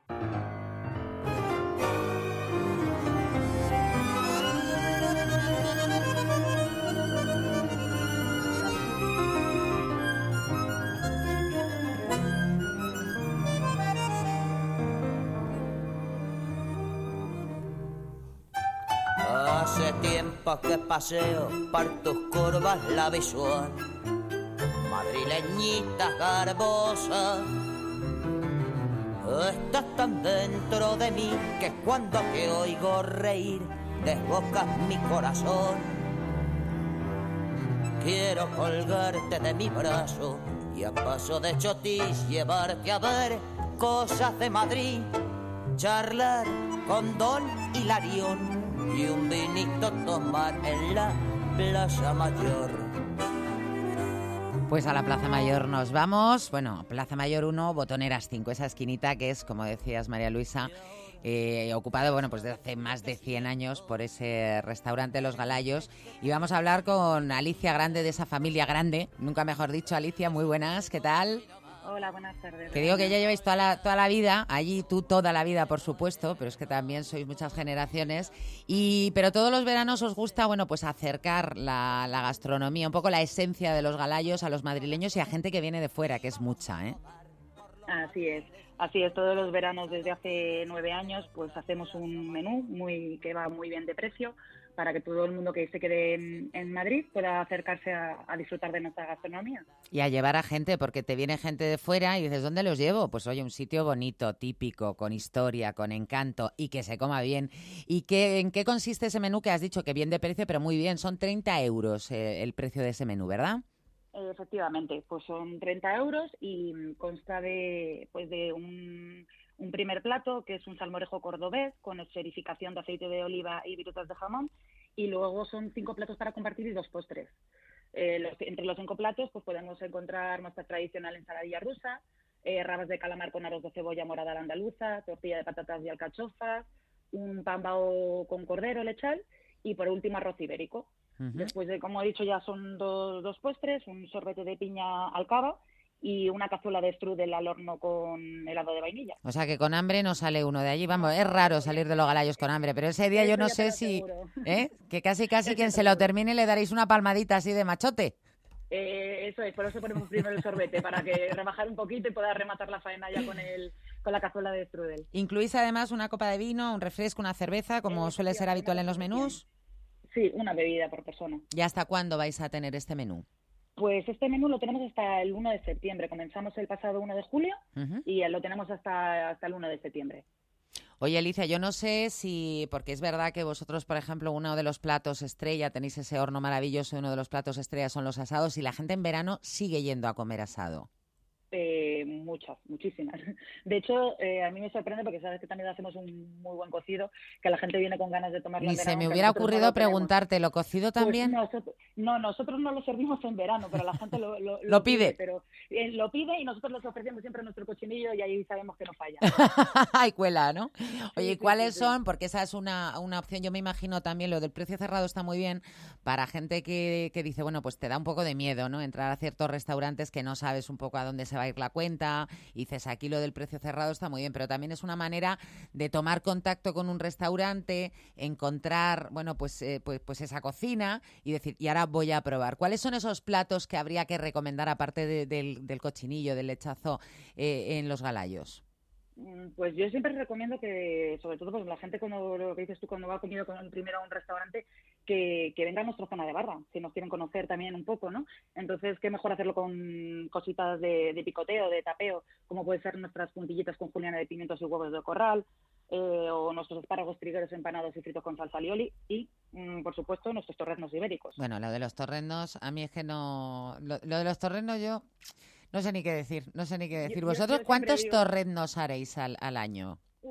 Hace tiempo que paseo por tus curvas la visual, madrileñita garbosa. Estás tan dentro de mí que cuando te oigo reír desbocas mi corazón. Quiero colgarte de mi brazo y a paso de chotis llevarte a ver cosas de Madrid, charlar con Don Hilarión y un vinito tomar en la Plaza Mayor. Pues a la Plaza Mayor nos vamos. Bueno, Plaza Mayor uno, Botoneras cinco, esa esquinita que es, como decías, María Luisa, eh, ocupado, bueno, pues desde hace más de cien años por ese restaurante Los Galayos. Y vamos a hablar con Alicia Grande, de esa familia grande, nunca mejor dicho. Alicia, muy buenas, ¿qué tal? Hola, buenas tardes. Que digo que ya lleváis toda la, toda la vida, allí tú toda la vida, por supuesto, pero es que también sois muchas generaciones, y pero todos los veranos os gusta, bueno, pues acercar la, la gastronomía, un poco la esencia de Los Galayos a los madrileños y a gente que viene de fuera, que es mucha, ¿eh? Así es, así es, todos los veranos desde hace nueve años pues hacemos un menú muy que va muy bien de precio, para que todo el mundo que se quede en, en Madrid pueda acercarse a, a disfrutar de nuestra gastronomía. Y a llevar a gente, porque te viene gente de fuera y dices, ¿dónde los llevo? Pues oye, un sitio bonito, típico, con historia, con encanto y que se coma bien. ¿Y qué, en qué consiste ese menú que has dicho que bien de precio, pero muy bien? Son treinta euros eh, el precio de ese menú, ¿verdad? Efectivamente, pues son treinta euros y consta de, pues de un... un primer plato, que es un salmorejo cordobés con esferificación de aceite de oliva y virutas de jamón, y luego son cinco platos para compartir y dos postres. Eh, los, entre los cinco platos pues podemos encontrar nuestra tradicional ensaladilla rusa, eh, rabas de calamar con aros de cebolla morada a la andaluza, tortilla de patatas y alcachofas, un pan bao con cordero lechal y por último arroz ibérico. Uh-huh. Después de, como he dicho, ya son dos, dos postres, un sorbete de piña al cava y una cazuela de strudel al horno con helado de vainilla. O sea que con hambre no sale uno de allí. Vamos, es raro salir de Los Galayos con hambre, pero ese día yo no sé si... ¿eh? Que casi casi quien se lo termine le daréis una palmadita así de machote. Eh, eso es, por eso ponemos primero el sorbete, para que rebajar un poquito y pueda rematar la faena ya con el con la cazuela de strudel. ¿Incluís además una copa de vino, un refresco, una cerveza, como eh, suele ser habitual en los menús? Sí, una bebida por persona. ¿Y hasta cuándo vais a tener este menú? Pues este menú lo tenemos hasta el uno de septiembre. Comenzamos el pasado uno de julio uh-huh. y lo tenemos hasta, hasta el uno de septiembre. Oye, Alicia, yo no sé si... Porque es verdad que vosotros, por ejemplo, uno de los platos estrella, tenéis ese horno maravilloso, uno de los platos estrella son los asados, y la gente en verano sigue yendo a comer asado. Eh, muchas, muchísimas. De hecho, eh, a mí me sorprende porque sabes que también hacemos un muy buen cocido, que la gente viene con ganas de tomarlo Ni en verano. Se me hubiera ocurrido no preguntarte, ¿lo cocido también? Pues nosotros, no, nosotros no lo servimos en verano, pero la gente lo, lo, lo, lo pide. pide. Pero eh, lo pide y nosotros les ofrecemos siempre nuestro cochinillo y ahí sabemos que no falla. Hay cuela, ¿no? Oye, sí, ¿cuáles sí, sí, son? Porque esa es una, una opción. Yo me imagino también lo del precio cerrado está muy bien para gente que, que dice, bueno, pues te da un poco de miedo, ¿no? Entrar a ciertos restaurantes que no sabes un poco a dónde se va a ir la cuenta. Y dices, aquí lo del precio cerrado está muy bien, pero también es una manera de tomar contacto con un restaurante, encontrar, bueno, pues, eh, pues, pues esa cocina y decir, y ahora voy a probar. ¿Cuáles son esos platos que habría que recomendar, aparte de, del, del cochinillo, del lechazo, eh, en Los Galayos? Pues yo siempre recomiendo que, sobre todo, pues la gente, cuando lo que dices tú, cuando va a comido con el primero a un restaurante, que, que venga a nuestra zona de barra, si nos quieren conocer también un poco, ¿no? Entonces, qué mejor hacerlo con cositas de, de picoteo, de tapeo, como puede ser nuestras puntillitas con juliana de pimientos y huevos de corral, eh, o nuestros espárragos trigueros empanados y fritos con salsa alioli, y, mm, por supuesto, nuestros torreznos ibéricos. Bueno, lo de los torreznos, a mí es que no... Lo, lo de los torreznos yo... No sé ni qué decir, no sé ni qué decir. Yo, ¿Vosotros yo cuántos digo... torreznos haréis al, al año? Uf, es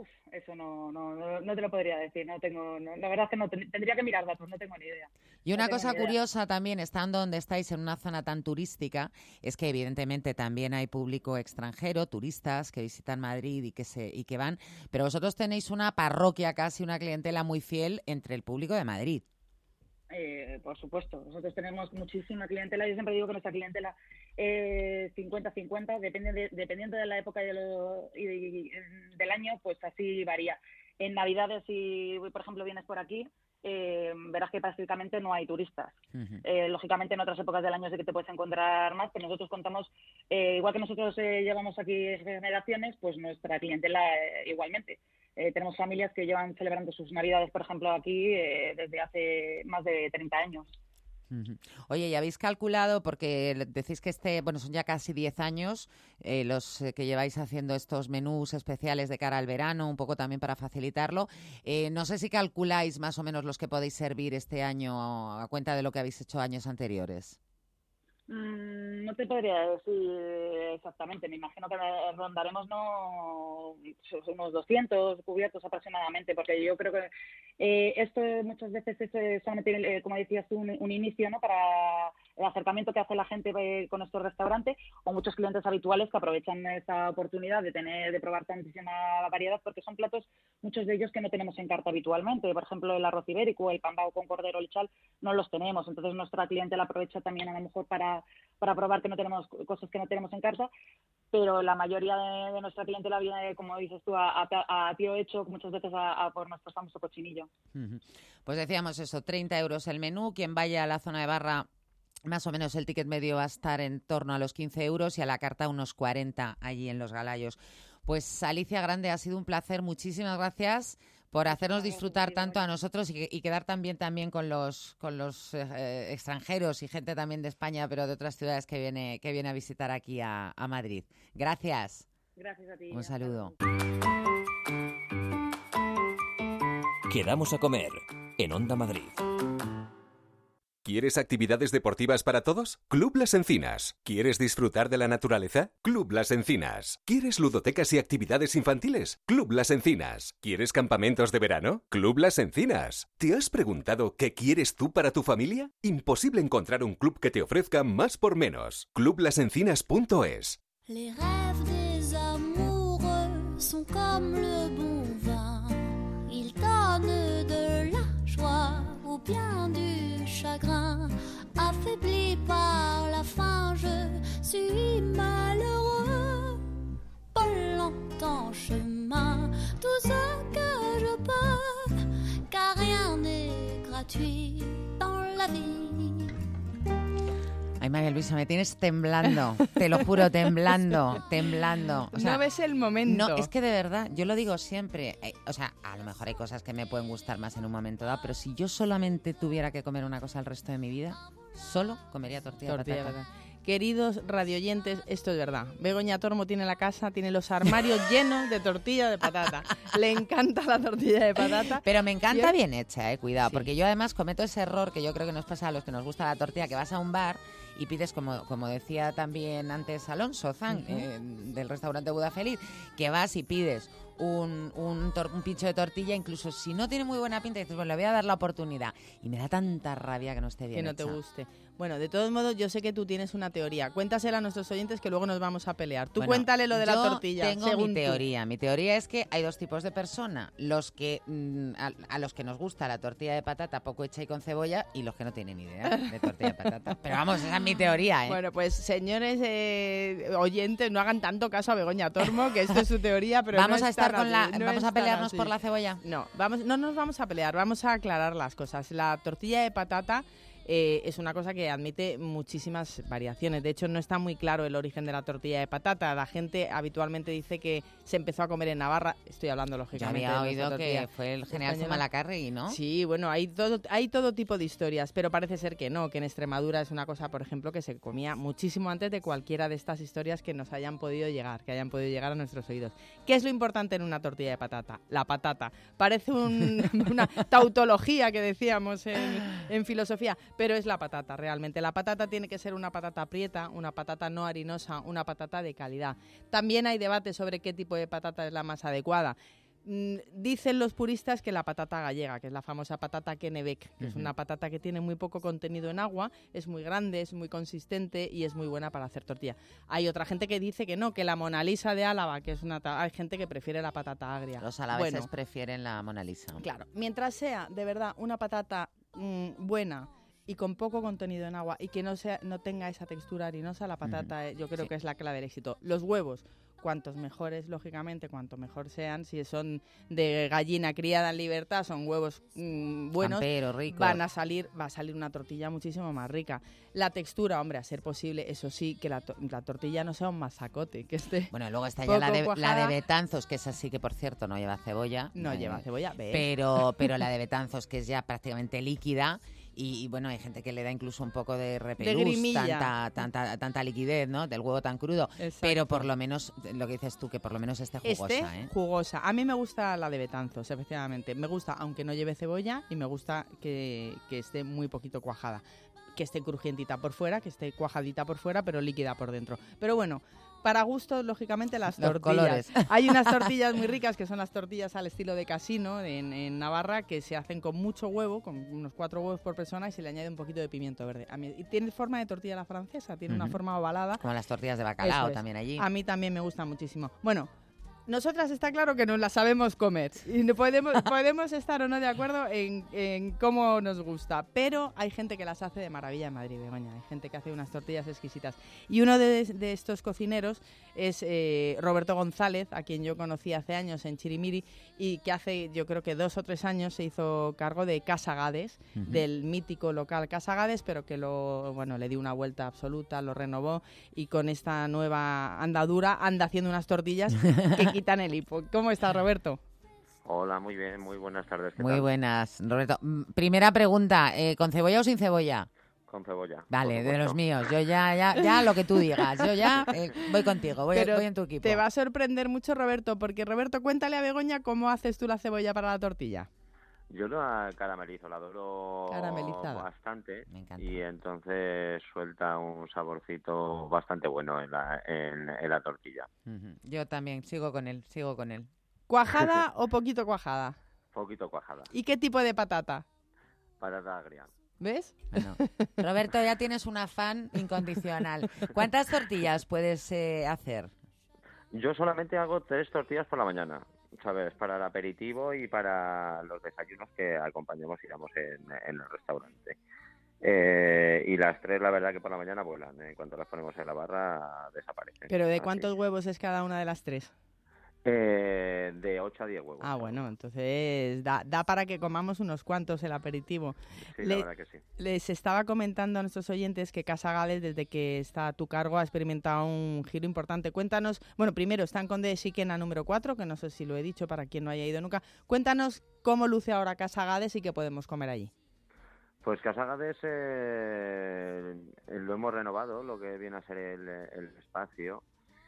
eso no, no, no, no te lo podría decir. No tengo, no, la verdad es que no tendría que mirar datos, no tengo ni idea. Y una no cosa curiosa también, estando donde estáis en una zona tan turística, es que evidentemente también hay público extranjero, turistas que visitan Madrid y que se y que van, pero vosotros tenéis una parroquia casi, una clientela muy fiel entre el público de Madrid. Eh, por supuesto, nosotros tenemos muchísima clientela. Yo siempre digo que nuestra clientela es cincuenta cincuenta, depende de, dependiendo de la época y, de lo, y, y del año, pues así varía. En Navidades, si por ejemplo vienes por aquí, eh, verás que prácticamente no hay turistas. Uh-huh. Eh, lógicamente en otras épocas del año sí que te puedes encontrar más, pero nosotros contamos, eh, igual que nosotros eh, llevamos aquí generaciones, pues nuestra clientela eh, igualmente. Eh, tenemos familias que llevan celebrando sus Navidades, por ejemplo, aquí eh, desde hace más de treinta años. Uh-huh. Oye, ¿y habéis calculado, porque decís que este, bueno, son ya casi diez años eh, los eh, que lleváis haciendo estos menús especiales de cara al verano, un poco también para facilitarlo? Eh, no sé si calculáis más o menos los que podéis servir este año a cuenta de lo que habéis hecho años anteriores. Mm, no te podría decir exactamente, me imagino que rondaremos no unos doscientos cubiertos aproximadamente, porque yo creo que eh, esto muchas veces es solamente, eh, como decías tú, un, un inicio, ¿no?, para el acercamiento que hace la gente eh, con nuestro restaurante, o muchos clientes habituales que aprovechan esta oportunidad de tener de probar tantísima variedad, porque son platos, muchos de ellos que no tenemos en carta habitualmente. Por ejemplo, el arroz ibérico, el pambao con cordero lechal, no los tenemos, entonces nuestra cliente la aprovecha también a lo mejor para para probar que no tenemos cosas que no tenemos en casa, pero la mayoría de, de nuestra clientela viene, como dices tú, a, a, a tío hecho, muchas veces a, a por nuestro famoso cochinillo. Uh-huh. Pues decíamos eso, treinta euros el menú. Quien vaya a la zona de barra, más o menos el ticket medio va a estar en torno a los quince euros y a la carta unos cuarenta allí en Los Galayos. Pues Alicia Grande, ha sido un placer, muchísimas gracias por hacernos disfrutar tanto a nosotros y, y quedar también también con los con los eh, extranjeros y gente también de España, pero de otras ciudades que viene que viene a visitar aquí a, a Madrid. Gracias. Gracias a ti. Un saludo. Quedamos a comer en Onda Madrid. ¿Quieres actividades deportivas para todos? Club Las Encinas. ¿Quieres disfrutar de la naturaleza? Club Las Encinas. ¿Quieres ludotecas y actividades infantiles? Club Las Encinas. ¿Quieres campamentos de verano? Club Las Encinas. ¿Te has preguntado qué quieres tú para tu familia? Imposible encontrar un club que te ofrezca más por menos. club las encinas punto es. Les rêves des amoureux sont comme le bon vin. Ils donnent de la joie ou bien du chagrin. Affaibli par la faim, je suis malheureux. Pas longtemps chemin, tout ce que je peux, car rien n'est gratuit dans la vie. Ay, María Luisa, me tienes temblando, te lo juro, temblando, temblando. O sea, no ves el momento. No, es que de verdad, yo lo digo siempre, eh, o sea, a lo mejor hay cosas que me pueden gustar más en un momento dado, pero si yo solamente tuviera que comer una cosa el resto de mi vida, solo comería tortilla, tortilla de patata. patata. Queridos radioyentes, esto es verdad. Begoña Tormo tiene la casa, tiene los armarios llenos de tortilla de patata. Le encanta la tortilla de patata. Pero me encanta es... bien hecha, eh, cuidado, sí. Porque yo además cometo ese error que yo creo que nos pasa a los que nos gusta la tortilla, que vas a un bar y pides, como, como decía también antes Alonso Zan, uh-huh. eh, del restaurante Buda Feliz, que vas y pides un, un, tor- un pincho de tortilla, incluso si no tiene muy buena pinta, dices, bueno, le voy a dar la oportunidad. Y me da tanta rabia que no esté bien Que no hecha. te guste. Bueno, de todos modos, yo sé que tú tienes una teoría. Cuéntasela a nuestros oyentes que luego nos vamos a pelear. Tú bueno, cuéntale lo de la tortilla. Yo tengo según mi tú. teoría. Mi teoría es que hay dos tipos de personas. Los que mm, a, a los que nos gusta la tortilla de patata poco hecha y con cebolla, y los que no tienen idea de tortilla de patata. Pero vamos, esa es mi teoría, ¿eh? Bueno, pues señores eh, oyentes, no hagan tanto caso a Begoña Tormo, que esto es su teoría, pero vamos no a estar tan con la, así, no vamos a es tan pelearnos así. por la cebolla. No, vamos, no nos vamos a pelear, vamos a aclarar las cosas. La tortilla de patata eh, es una cosa que admite muchísimas variaciones. De hecho, no está muy claro el origen de la tortilla de patata. La gente habitualmente dice que se empezó a comer en Navarra. Estoy hablando, lógicamente, Yo había de oído tortilla que fue el general Zumalacárregui, ¿no? Sí, bueno, hay todo, hay todo tipo de historias, pero parece ser que no, que en Extremadura es una cosa, por ejemplo, que se comía muchísimo antes de cualquiera de estas historias que nos hayan podido llegar, que hayan podido llegar a nuestros oídos. ¿Qué es lo importante en una tortilla de patata? La patata. Parece un, una tautología que decíamos en, en filosofía, pero es la patata. Realmente la patata tiene que ser una patata prieta, una patata no harinosa, una patata de calidad. También hay debate sobre qué tipo de patata es la más adecuada. Mm, dicen los puristas que la patata gallega, que es la famosa patata Kennebec, que uh-huh. es una patata que tiene muy poco contenido en agua, es muy grande, es muy consistente y es muy buena para hacer tortilla. Hay otra gente que dice que no, que la Mona Lisa de Álava, que es una... Ta- hay gente que prefiere la patata agria. Los alaveses bueno, prefieren la Mona Lisa. Claro, mientras sea de verdad una patata mmm, buena y con poco contenido en agua y que no sea no tenga esa textura harinosa, la patata uh-huh. eh, yo creo sí. que es la clave del éxito. Los huevos, cuantos mejores, lógicamente, cuanto mejor sean, si son de gallina criada en libertad, son huevos mmm, buenos, Campero, rico. van a salir, va a salir una tortilla muchísimo más rica. La textura, hombre, a ser posible, eso sí, que la, to- la tortilla no sea un masacote, que esté Bueno, luego está ya la de, la de Betanzos, que es así que, por cierto, no lleva cebolla. No eh, lleva cebolla, ¿ves? Pero, pero la de Betanzos, que es ya prácticamente líquida. Y, y bueno, hay gente que le da incluso un poco de repelús, de tanta, tanta, tanta liquidez, ¿no? Del huevo tan crudo. Exacto. Pero por lo menos, lo que dices tú, que por lo menos esté jugosa, esté ¿eh? jugosa. A mí me gusta la de Betanzos, efectivamente. Me gusta, aunque no lleve cebolla, y me gusta que, que esté muy poquito cuajada. Que esté crujientita por fuera, que esté cuajadita por fuera, pero líquida por dentro. Pero bueno, para gustos, lógicamente, las Los tortillas. Colores. Hay unas tortillas muy ricas, que son las tortillas al estilo de casino en, en Navarra, que se hacen con mucho huevo, con unos cuatro huevos por persona, y se le añade un poquito de pimiento verde. A mí, y tiene forma de tortilla a la francesa, tiene uh-huh. una forma ovalada. Como las tortillas de bacalao es. también allí. A mí también me gusta muchísimo. Bueno, nosotras está claro que nos las sabemos comer y no podemos, podemos estar o no de acuerdo en, en cómo nos gusta, pero hay gente que las hace de maravilla en Madrid, Begoña. Hay gente que hace unas tortillas exquisitas. Y uno de, de estos cocineros es eh, Roberto González, a quien yo conocí hace años en Chirimiri y que hace, yo creo que dos o tres años se hizo cargo de Casa Gades, uh-huh. del mítico local Casa Gades, pero que lo, bueno, le dio una vuelta absoluta, lo renovó y con esta nueva andadura anda haciendo unas tortillas que quitan el hipo. ¿Cómo estás, Roberto? Hola, muy bien, muy buenas tardes. ¿Qué muy tal? buenas, Roberto. Primera pregunta, eh, ¿con cebolla o sin cebolla? Con cebolla. Vale, de los míos. Yo ya, ya, ya lo que tú digas. Yo ya eh, voy contigo, voy, Pero voy en tu equipo. Te va a sorprender mucho, Roberto, porque Roberto, cuéntale a Begoña cómo haces tú la cebolla para la tortilla. Yo la caramelizo, la adoro bastante y entonces suelta un saborcito bastante bueno en la, en, en la tortilla. Uh-huh. Yo también sigo con él, sigo con él. ¿Cuajada o poquito cuajada? Poquito cuajada. ¿Y qué tipo de patata? Patata agria. ¿Ves? Bueno, Roberto, ya tienes un afán incondicional. ¿Cuántas tortillas puedes eh, hacer? Yo solamente hago tres tortillas por la mañana. ¿Sabes? Para el aperitivo y para los desayunos que acompañamos y damos en, en el restaurante. Eh, y las tres, la verdad, que por la mañana vuelan. En cuanto las ponemos en la barra, desaparecen. ¿Pero de Así. cuántos huevos es cada una de las tres? Eh, de ocho a diez huevos. Ah, bueno, entonces da, da para que comamos unos cuantos el aperitivo. Sí, Le, la verdad que sí. Les estaba comentando a nuestros oyentes que Casa Gades, desde que está a tu cargo, ha experimentado un giro importante. Cuéntanos, bueno, primero está en Conde de Siquena número cuatro, que no sé si lo he dicho para quien no haya ido nunca. Cuéntanos cómo luce ahora Casa Gades y qué podemos comer allí. Pues Casa Gades eh, lo hemos renovado, lo que viene a ser el, el espacio.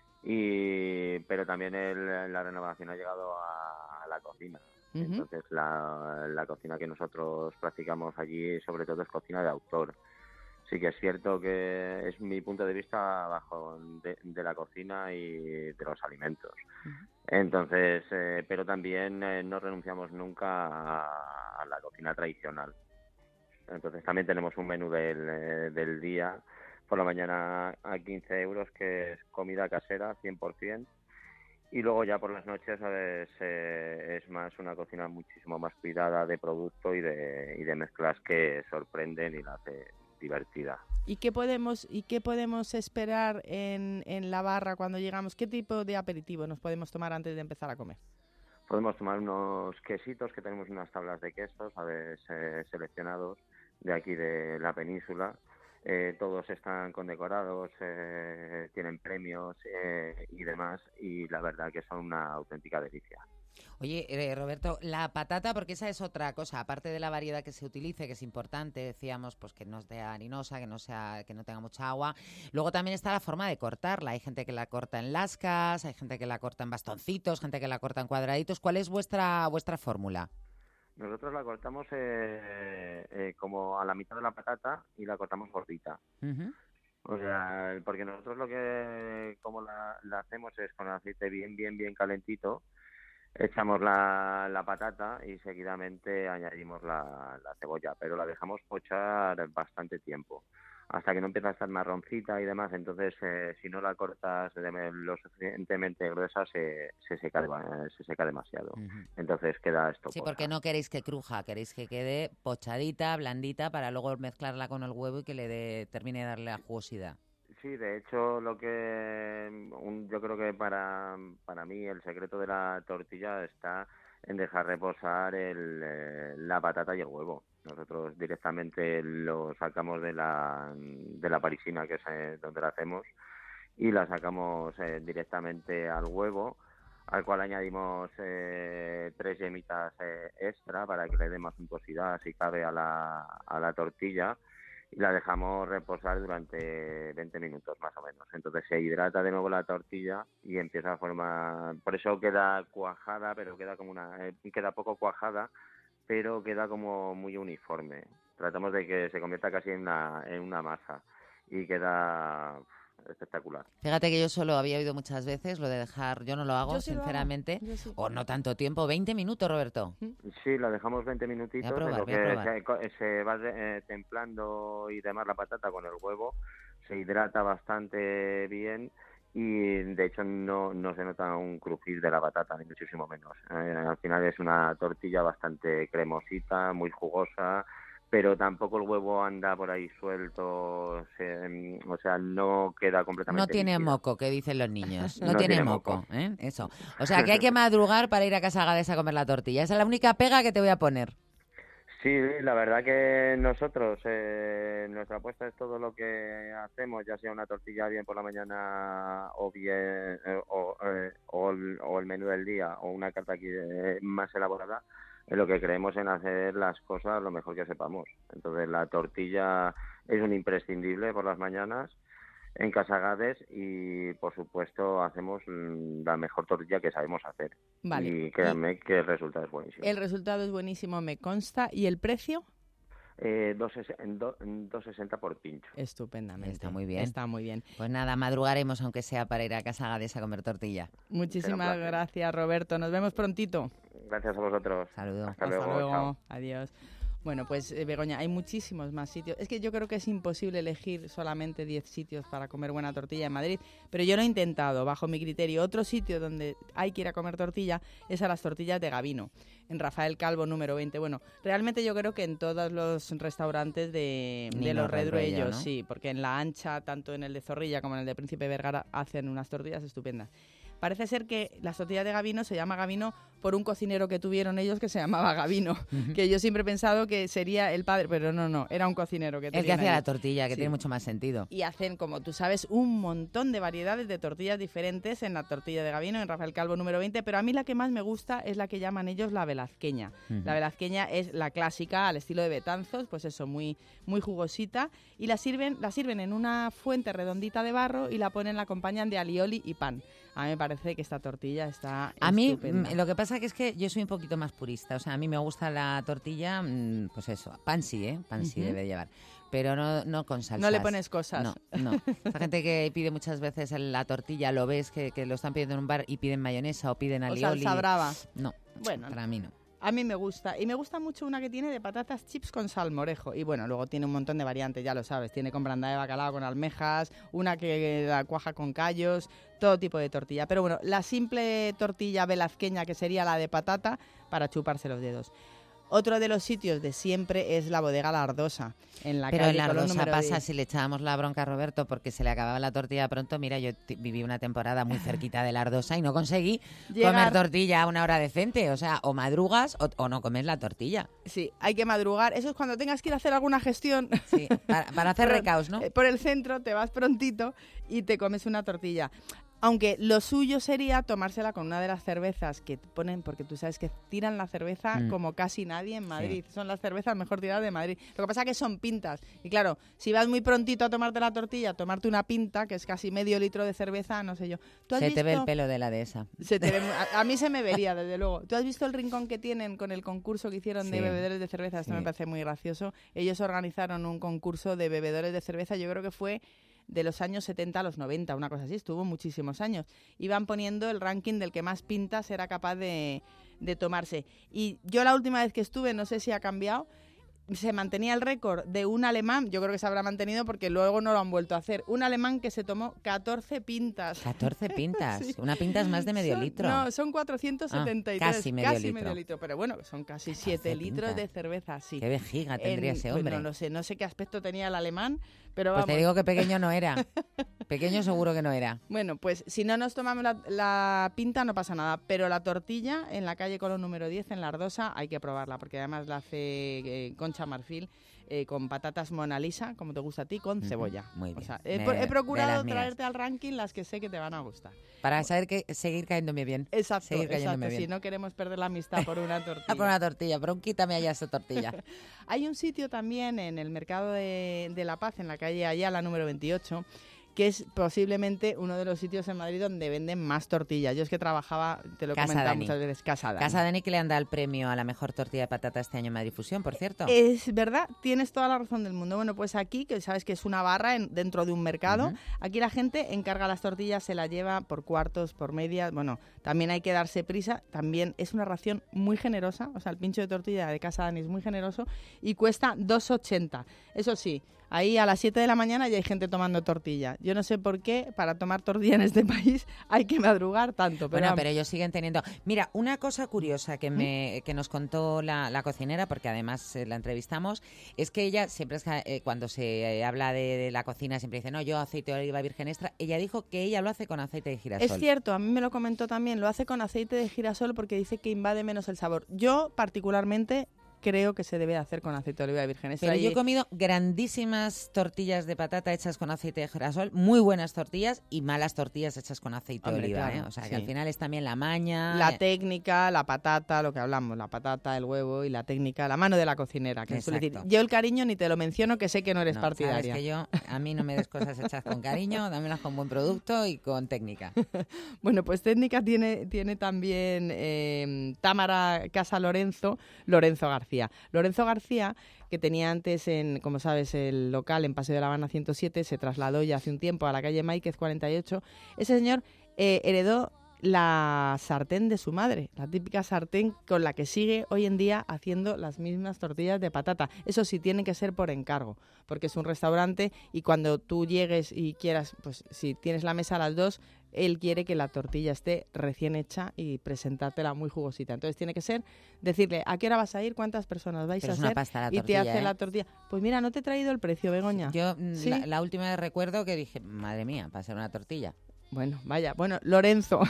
Y pero también el, la renovación ha llegado a, a la cocina. Uh-huh. Entonces la, la cocina que nosotros practicamos allí sobre todo es cocina de autor. Sí que es cierto que es mi punto de vista bajo de, de la cocina y de los alimentos. Uh-huh. Entonces eh, pero también eh, no renunciamos nunca a, a la cocina tradicional. Entonces también tenemos un menú del, eh, del día por la mañana a quince euros, que es comida casera, cien por ciento. Y luego ya por las noches, ¿sabes? Eh, es más una cocina muchísimo más cuidada de producto y de, y de mezclas que sorprenden y la hace divertida. ¿Y qué podemos y qué podemos esperar en, en la barra cuando llegamos? ¿Qué tipo de aperitivo nos podemos tomar antes de empezar a comer? Podemos tomar unos quesitos, que tenemos unas tablas de quesos, ¿sabes? Eh, seleccionados de aquí de la península. Eh, todos están condecorados, eh, tienen premios eh, y demás, y la verdad que son una auténtica delicia. Oye, eh, Roberto, la patata, porque esa es otra cosa, aparte de la variedad que se utilice, que es importante, decíamos, pues que no sea harinosa, que no sea, que no tenga mucha agua. Luego también está la forma de cortarla. Hay gente que la corta en lascas, hay gente que la corta en bastoncitos, gente que la corta en cuadraditos. ¿Cuál es vuestra vuestra fórmula? Nosotros la cortamos eh, eh, como a la mitad de la patata y la cortamos gordita. Uh-huh. O sea, porque nosotros lo que, como la, la hacemos es con el aceite bien, bien, bien calentito, echamos la, la patata y seguidamente añadimos la, la cebolla, pero la dejamos pochar bastante tiempo, hasta que no empieza a estar marroncita y demás. Entonces, eh, si no la cortas de, lo suficientemente gruesa, se, se, seca, de, se seca demasiado. Uh-huh. Entonces queda esto. Sí, porque no queréis que cruja, queréis que quede pochadita, blandita, para luego mezclarla con el huevo y que le dé, termine de darle la jugosidad. Sí, de hecho, lo que un, yo creo que para, para mí el secreto de la tortilla está en dejar reposar el, eh, la patata y el huevo. Nosotros directamente lo sacamos de la, de la parisina, que es eh, donde la hacemos, y la sacamos eh, directamente al huevo, al cual añadimos eh, tres yemitas eh, extra para que le dé más untuosidad, si cabe, a la, a la tortilla, y la dejamos reposar durante veinte minutos más o menos. Entonces se hidrata de nuevo la tortilla y empieza a formar... Por eso queda cuajada, pero queda como una eh, queda poco cuajada, pero queda como muy uniforme. Tratamos de que se convierta casi en una, en una masa y queda espectacular. Fíjate que yo solo había oído muchas veces lo de dejar, yo no lo hago, sí sinceramente, lo hago. Sí. O no tanto tiempo, veinte minutos, Roberto. Sí, la dejamos veinte minutitos, probar, en lo que se, se va eh, templando y demás la patata con el huevo, se hidrata bastante bien y de hecho no, no se nota un crujir de la patata, ni muchísimo menos. Eh, al final es una tortilla bastante cremosita, muy jugosa, pero tampoco el huevo anda por ahí suelto, se, o sea, no queda completamente... No tiene líquida. Moco, que dicen los niños, no, no tiene, tiene moco, moco. ¿eh? Eso. O sea, que hay que madrugar para ir a Casa Gades a comer la tortilla. Esa es la única pega que te voy a poner. Sí, la verdad que nosotros, eh, nuestra apuesta es todo lo que hacemos, ya sea una tortilla bien por la mañana o bien eh, o, eh, o, el, o el menú del día o una carta aquí eh, más elaborada, en lo que creemos en hacer las cosas lo mejor que sepamos. Entonces la tortilla es un imprescindible por las mañanas en Casa Gades y por supuesto hacemos la mejor tortilla que sabemos hacer. Vale. Y créanme y que el resultado es buenísimo. El resultado es buenísimo, me consta. ¿Y el precio? Eh, dos sesenta por pincho. Estupendamente. Está muy bien. Está muy bien. Pues nada, madrugaremos aunque sea para ir a Casa Gades a comer tortilla. Muchísimas gracias, Roberto. Nos vemos prontito. Gracias a vosotros. Saludos. Hasta, Hasta luego. luego. Chao. Adiós. Bueno, pues eh, Begoña, hay muchísimos más sitios. Es que yo creo que es imposible elegir solamente diez sitios para comer buena tortilla en Madrid, pero yo lo he intentado, bajo mi criterio. Otro sitio donde hay que ir a comer tortilla es a las tortillas de Gavino, en Rafael Calvo número veinte. Bueno, realmente yo creo que en todos los restaurantes de, de los Redruellos, ¿no? Sí, porque en La Ancha, tanto en el de Zorrilla como en el de Príncipe Vergara, hacen unas tortillas estupendas. Parece ser que las tortillas de Gavino se llama Gavino por un cocinero que tuvieron ellos que se llamaba Gavino, uh-huh. que yo siempre he pensado que sería el padre, pero no, no, era un cocinero que el que hacía ahí. la tortilla, que sí. Tiene mucho más sentido. Y hacen, como tú sabes, un montón de variedades de tortillas diferentes en la tortilla de Gavino, en Rafael Calvo número veinte, pero a mí la que más me gusta es la que llaman ellos la velazqueña. Uh-huh. La velazqueña es la clásica, al estilo de Betanzos, pues eso, muy, muy jugosita, y la sirven, la sirven en una fuente redondita de barro y la ponen, la acompañan de alioli y pan. A mí me parece que esta tortilla está A mí, estupenda. Lo que pasa que es que yo soy un poquito más purista. O sea, a mí me gusta la tortilla, pues eso, pan sí, ¿eh? Pan sí uh-huh. debe llevar. Pero no, no con salsas. No le pones cosas. No, no. La gente que pide muchas veces la tortilla, lo ves que, que lo están pidiendo en un bar y piden mayonesa o piden alioli. O salsa brava. No, bueno, para mí no. A mí me gusta. Y me gusta mucho una que tiene de patatas chips con salmorejo. Y bueno, luego tiene un montón de variantes, ya lo sabes. Tiene con branda de bacalao, con almejas, una que la cuaja con callos, todo tipo de tortilla. Pero bueno, la simple tortilla velazqueña, que sería la de patata, para chuparse los dedos. Otro de los sitios de siempre es la bodega La Ardosa, en la Pero calle en La Colón Ardosa número pasa, diez. si le echábamos la bronca a Roberto porque se le acababa la tortilla pronto. Mira, yo t- viví una temporada muy cerquita de La Ardosa y no conseguí Llegar... comer tortilla a una hora decente. O sea, o madrugas o, o no comes la tortilla. Sí, hay que madrugar. Eso es cuando tengas que ir a hacer alguna gestión. Sí, para, para hacer recaos, ¿no? Por el centro, te vas prontito y te comes una tortilla. Aunque lo suyo sería tomársela con una de las cervezas que ponen, porque tú sabes que tiran la cerveza mm. como casi nadie en Madrid. Sí. Son las cervezas mejor tiradas de Madrid. Lo que pasa es que son pintas. Y claro, si vas muy prontito a tomarte la tortilla, a tomarte una pinta, que es casi medio litro de cerveza, no sé yo. ¿Tú has se visto? te ve el pelo de la dehesa. Se te ve, a, a mí se me vería, desde luego. ¿Tú has visto el rincón que tienen con el concurso que hicieron sí. de bebedores de cerveza? Esto sí. me parece muy gracioso. Ellos organizaron un concurso de bebedores de cerveza, yo creo que fue de los años setenta a los noventa, una cosa así, estuvo muchísimos años. Iban poniendo el ranking del que más pintas era capaz de, de tomarse. Y yo la última vez que estuve, no sé si ha cambiado, se mantenía el récord de un alemán, yo creo que se habrá mantenido porque luego no lo han vuelto a hacer, un alemán que se tomó catorce pintas. catorce pintas, sí. Una pinta es más de medio son, litro. No, son cuatrocientos setenta y tres, ah, casi, medio, casi litro. medio litro, pero bueno, son casi siete litros de cerveza, sí. Qué vejiga tendría en, ese hombre. Bueno, no sé, no sé qué aspecto tenía el alemán, pero pues vamos. te digo que pequeño no era, pequeño seguro que no era. Bueno, pues si no nos tomamos la, la pinta no pasa nada, pero la tortilla en la calle Colón número diez, en La Ardosa, hay que probarla, porque además la hace eh, Concha Marfil, Eh, con patatas Mona Lisa, como te gusta a ti, con cebolla. Uh-huh, muy bien. O sea, he, Me, he procurado de traerte al ranking las que sé que te van a gustar. Para saber que seguir cayéndome bien. Exacto, seguir exacto. Bien. Si no queremos perder la amistad por una tortilla. por una tortilla, pero un quítame allá esa tortilla. Hay un sitio también en el Mercado de, de La Paz, en la calle Ayala, número veintiocho, que es posiblemente uno de los sitios en Madrid donde venden más tortillas. Yo es que trabajaba, te lo he Casa comentado Dani. muchas veces, Casa Dani. Casa Dani, que le han dado el premio a la mejor tortilla de patata este año en Madrid Fusión, por cierto. Es verdad, tienes toda la razón del mundo. Bueno, pues aquí, que sabes que es una barra en, dentro de un mercado, uh-huh. Aquí la gente encarga las tortillas, se las lleva por cuartos, por medias. Bueno, también hay que darse prisa. También es una ración muy generosa. O sea, el pincho de tortilla de Casa Dani es muy generoso y cuesta dos ochenta. Eso sí, ahí a las siete de la mañana ya hay gente tomando tortilla. Yo no sé por qué para tomar tortilla en este país hay que madrugar tanto. Pero bueno, pero ellos siguen teniendo... Mira, una cosa curiosa que me que nos contó la, la cocinera, porque además eh, la entrevistamos, es que ella siempre, es, eh, cuando se eh, habla de, de la cocina, siempre dice, no, yo aceite de oliva virgen extra. Ella dijo que ella lo hace con aceite de girasol. Es cierto, a mí me lo comentó también, lo hace con aceite de girasol porque dice que invade menos el sabor. Yo, particularmente... creo que se debe hacer con aceite de oliva virgen extra. Pero yo he comido grandísimas tortillas de patata hechas con aceite de girasol, muy buenas tortillas y malas tortillas hechas con aceite Hombre, de oliva. Claro, ¿eh? O sea, sí. Que al final es también la maña... La técnica, la patata, lo que hablamos, la patata, el huevo y la técnica, la mano de la cocinera. Que suele decir. Yo el cariño ni te lo menciono, que sé que no eres no, partidaria. Sabes que yo, a mí no me des cosas hechas con cariño, dámelas con buen producto y con técnica. Bueno, pues técnica tiene, tiene también eh, Támara Casa Lorenzo, Lorenzo García. Lorenzo García, que tenía antes, en, como sabes, el local en Paseo de la Habana ciento siete, se trasladó ya hace un tiempo a la calle Máiquez cuarenta y ocho. Ese señor eh, heredó la sartén de su madre, la típica sartén con la que sigue hoy en día haciendo las mismas tortillas de patata. Eso sí, tiene que ser por encargo, porque es un restaurante y cuando tú llegues y quieras, pues si tienes la mesa a las dos, él quiere que la tortilla esté recién hecha y presentártela muy jugosita. Entonces tiene que ser decirle, ¿a qué hora vas a ir? ¿Cuántas personas vais Pero a es ser? Una pasta la y tortilla, te hace ¿eh? la tortilla. Pues mira, no te he traído el precio, Begoña. Yo ¿Sí? la, la última vez recuerdo que dije, madre mía, para hacer una tortilla. Bueno, vaya, bueno, Lorenzo.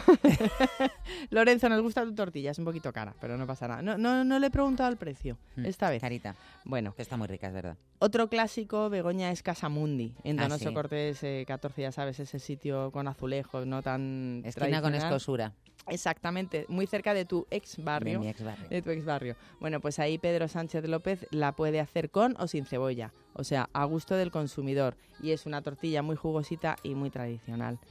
Lorenzo, nos gusta tu tortilla, es un poquito cara, pero no pasa nada. No, no, no le he preguntado el precio mm, esta vez. Carita. Bueno. Que está muy rica, es verdad. Otro clásico, Begoña, es Casamundi. En ah, Donoso sí. Cortés eh, catorce, ya sabes, ese sitio con azulejos, no tan esquina con escosura. Exactamente, muy cerca de tu ex barrio. De mi ex barrio. De tu ex barrio. Bueno, pues ahí Pedro Sánchez López la puede hacer con o sin cebolla. O sea, a gusto del consumidor. Y es una tortilla muy jugosita y muy tradicional.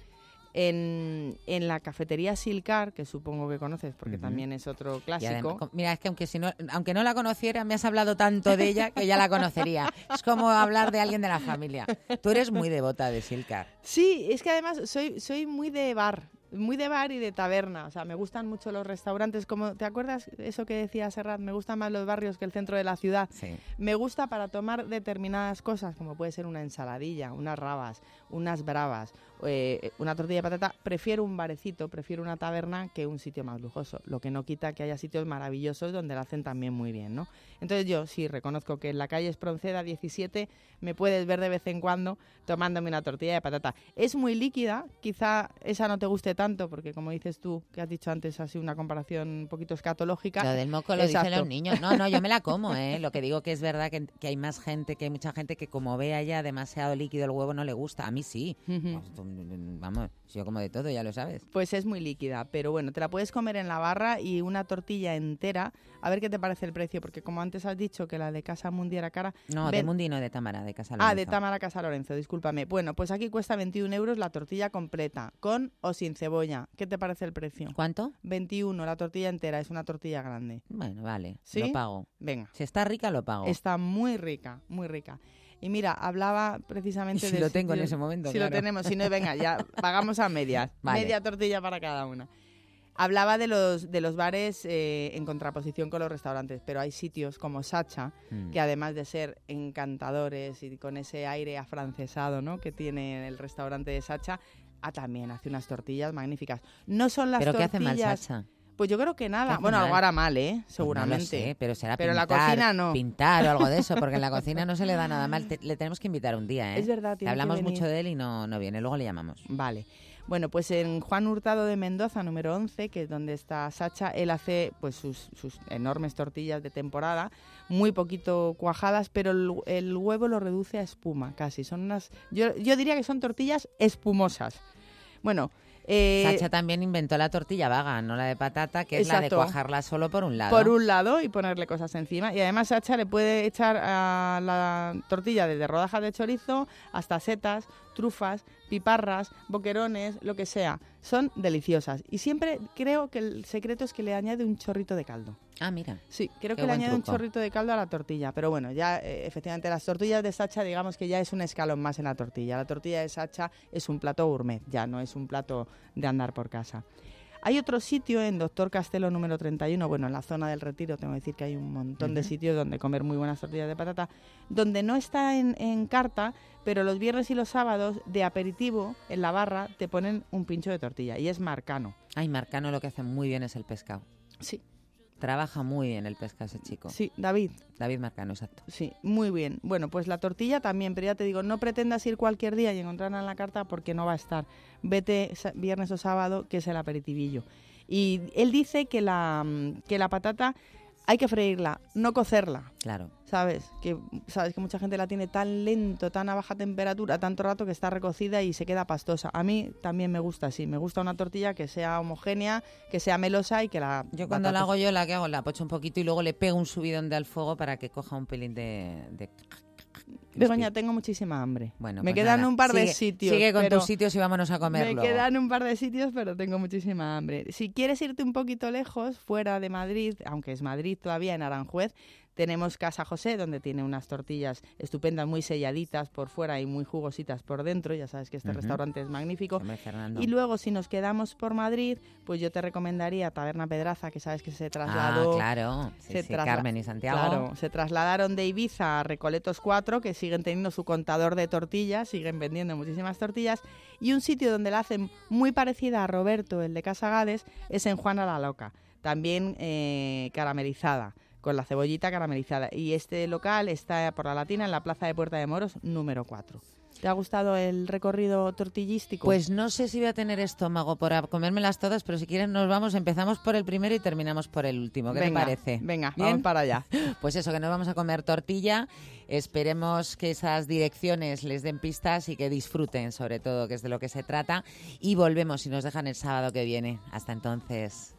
En, en la cafetería Silcar, que supongo que conoces porque uh-huh. también es otro clásico. Además, mira, es que aunque, si no, aunque no la conociera, me has hablado tanto de ella que ya la conocería. Es como hablar de alguien de la familia. Tú eres muy devota de Silcar. Sí, es que además soy, soy muy de bar. Muy de bar y de taberna, o sea, me gustan mucho los restaurantes, como ¿te acuerdas eso que decía Serrat? Me gustan más los barrios que el centro de la ciudad. Sí. Me gusta para tomar determinadas cosas, como puede ser una ensaladilla, unas rabas, unas bravas, eh, una tortilla de patata. Prefiero un barecito, prefiero una taberna que un sitio más lujoso, lo que no quita que haya sitios maravillosos donde lo hacen también muy bien, ¿no? Entonces yo sí reconozco que en la calle Espronceda diecisiete me puedes ver de vez en cuando tomándome una tortilla de patata. Es muy líquida, quizá esa no te guste tanto, porque como dices tú, que has dicho antes, ha sido una comparación un poquito escatológica. Lo del moco lo Exacto. dicen los niños. No, no, yo me la como, ¿eh? Lo que digo que es verdad que, que hay más gente, que hay mucha gente que como vea ya demasiado líquido el huevo no le gusta. A mí sí. Uh-huh. Vamos, yo como de todo, ya lo sabes. Pues es muy líquida, pero bueno, te la puedes comer en la barra y una tortilla entera. A ver qué te parece el precio, porque como antes has dicho que la de Casa Mundi era cara... No, ven... de Mundi no, de Támara, de Casa Lorenzo. Ah, de Támara Casa Lorenzo, discúlpame. Bueno, pues aquí cuesta veintiún euros la tortilla completa, con o sin cebolla. ¿Qué te parece el precio? ¿Cuánto? veintiuno, la tortilla entera, es una tortilla grande. Bueno, vale, ¿Sí? Lo pago. Venga. Si está rica, lo pago. Está muy rica, muy rica. Y mira, hablaba precisamente y si de... lo tengo en ese momento, Si claro. lo tenemos, si no, venga, ya pagamos a medias. Vale. Media tortilla para cada una. Hablaba de los, de los bares eh, en contraposición con los restaurantes, pero hay sitios como Sacha, Mm. que además de ser encantadores y con ese aire afrancesado, ¿no?, que tiene el restaurante de Sacha, ah, también hace unas tortillas magníficas. No son las ¿Pero qué tortillas... hace mal Sacha? Pues yo creo que ¿Qué nada. hace Bueno, mal? algo hará mal, ¿eh? Pues Seguramente. no lo sé, pero será Pero en la pintar, cocina no. pintar o algo de eso, porque en la cocina no se le da nada mal. Te- le tenemos que invitar un día, ¿eh? Es verdad, Que tiene que hablamos venir. mucho de él y no, no viene, luego le llamamos. Vale. Bueno, pues en Juan Hurtado de Mendoza, número once, que es donde está Sacha, él hace pues sus, sus enormes tortillas de temporada, muy poquito cuajadas, pero el, el huevo lo reduce a espuma, casi. Son unas, yo, yo diría que son tortillas espumosas. Bueno, eh, Sacha también inventó la tortilla vaga, no la de patata, que es la de Exacto. cuajarla solo por un lado. por un lado y ponerle cosas encima. Y además Sacha le puede echar a la tortilla desde rodajas de chorizo hasta setas, trufas, piparras, boquerones, lo que sea. Son deliciosas. Y siempre creo que el secreto es que le añade un chorrito de caldo. Ah, mira. Sí, creo Qué que le buen añade un truco. chorrito de caldo a la tortilla. Pero bueno, ya eh, efectivamente las tortillas de Sacha, digamos que ya es un escalón más en la tortilla. La tortilla de Sacha es un plato gourmet, ya no es un plato de andar por casa. Hay otro sitio en Doctor Castelo número treinta y uno, bueno, en la zona del Retiro, tengo que decir que hay un montón de Ujú. sitios donde comer muy buenas tortillas de patata, donde no está en, en carta, pero los viernes y los sábados de aperitivo en la barra te ponen un pincho de tortilla y es Marcano. Ay, Marcano lo que hace muy bien es el pescado. Sí. Trabaja muy bien el pescado ese chico. Sí, David. David Marcano, exacto. Sí, muy bien. Bueno, pues la tortilla también, pero ya te digo, no pretendas ir cualquier día y encontrarla en la carta porque no va a estar. Vete sa- viernes o sábado, que es el aperitivillo. Y él dice que la, mm, que la patata hay que freírla, no cocerla. Claro. ¿Sabes? Que sabes que mucha gente la tiene tan lento, tan a baja temperatura, tanto rato que está recocida y se queda pastosa. A mí también me gusta así. Me gusta una tortilla que sea homogénea, que sea melosa y que la... Yo cuando la patata- hago yo, la que hago, la pocho un poquito y luego le pego un subidón de al fuego para que coja un pelín de... de... Begoña, tengo muchísima hambre. Bueno, me pues quedan nada. un par de Sigue- sitios. Sigue con pero tus sitios y vámonos a comer Me luego. quedan un par de sitios, pero tengo muchísima hambre. Si quieres irte un poquito lejos, fuera de Madrid, aunque es Madrid todavía, en Aranjuez, tenemos Casa José, donde tiene unas tortillas estupendas, muy selladitas por fuera y muy jugositas por dentro. Ya sabes que este Ujú. restaurante es magnífico. Hombre, Fernando. Y luego, si nos quedamos por Madrid, pues yo te recomendaría Taberna Pedraza, que sabes que se trasladó... Ah, claro. Sí, se sí, trasla- Carmen y Santiago. Claro, se trasladaron de Ibiza a Recoletos cuatro, que siguen teniendo su contador de tortillas, siguen vendiendo muchísimas tortillas. Y un sitio donde la hacen muy parecida a Roberto, el de Casa Gades, es en Juana la Loca, también eh, caramelizada, con la cebollita caramelizada. Y este local está por la Latina, en la Plaza de Puerta de Moros, número cuatro. ¿Te ha gustado el recorrido tortillístico? Pues no sé si voy a tener estómago para comérmelas todas, pero si quieres nos vamos, empezamos por el primero y terminamos por el último. ¿Qué Venga, te parece? venga, ¿Bien? vamos para allá. Pues eso, que nos vamos a comer tortilla. Esperemos que esas direcciones les den pistas y que disfruten, sobre todo, que es de lo que se trata. Y volvemos y nos dejan el sábado que viene. Hasta entonces.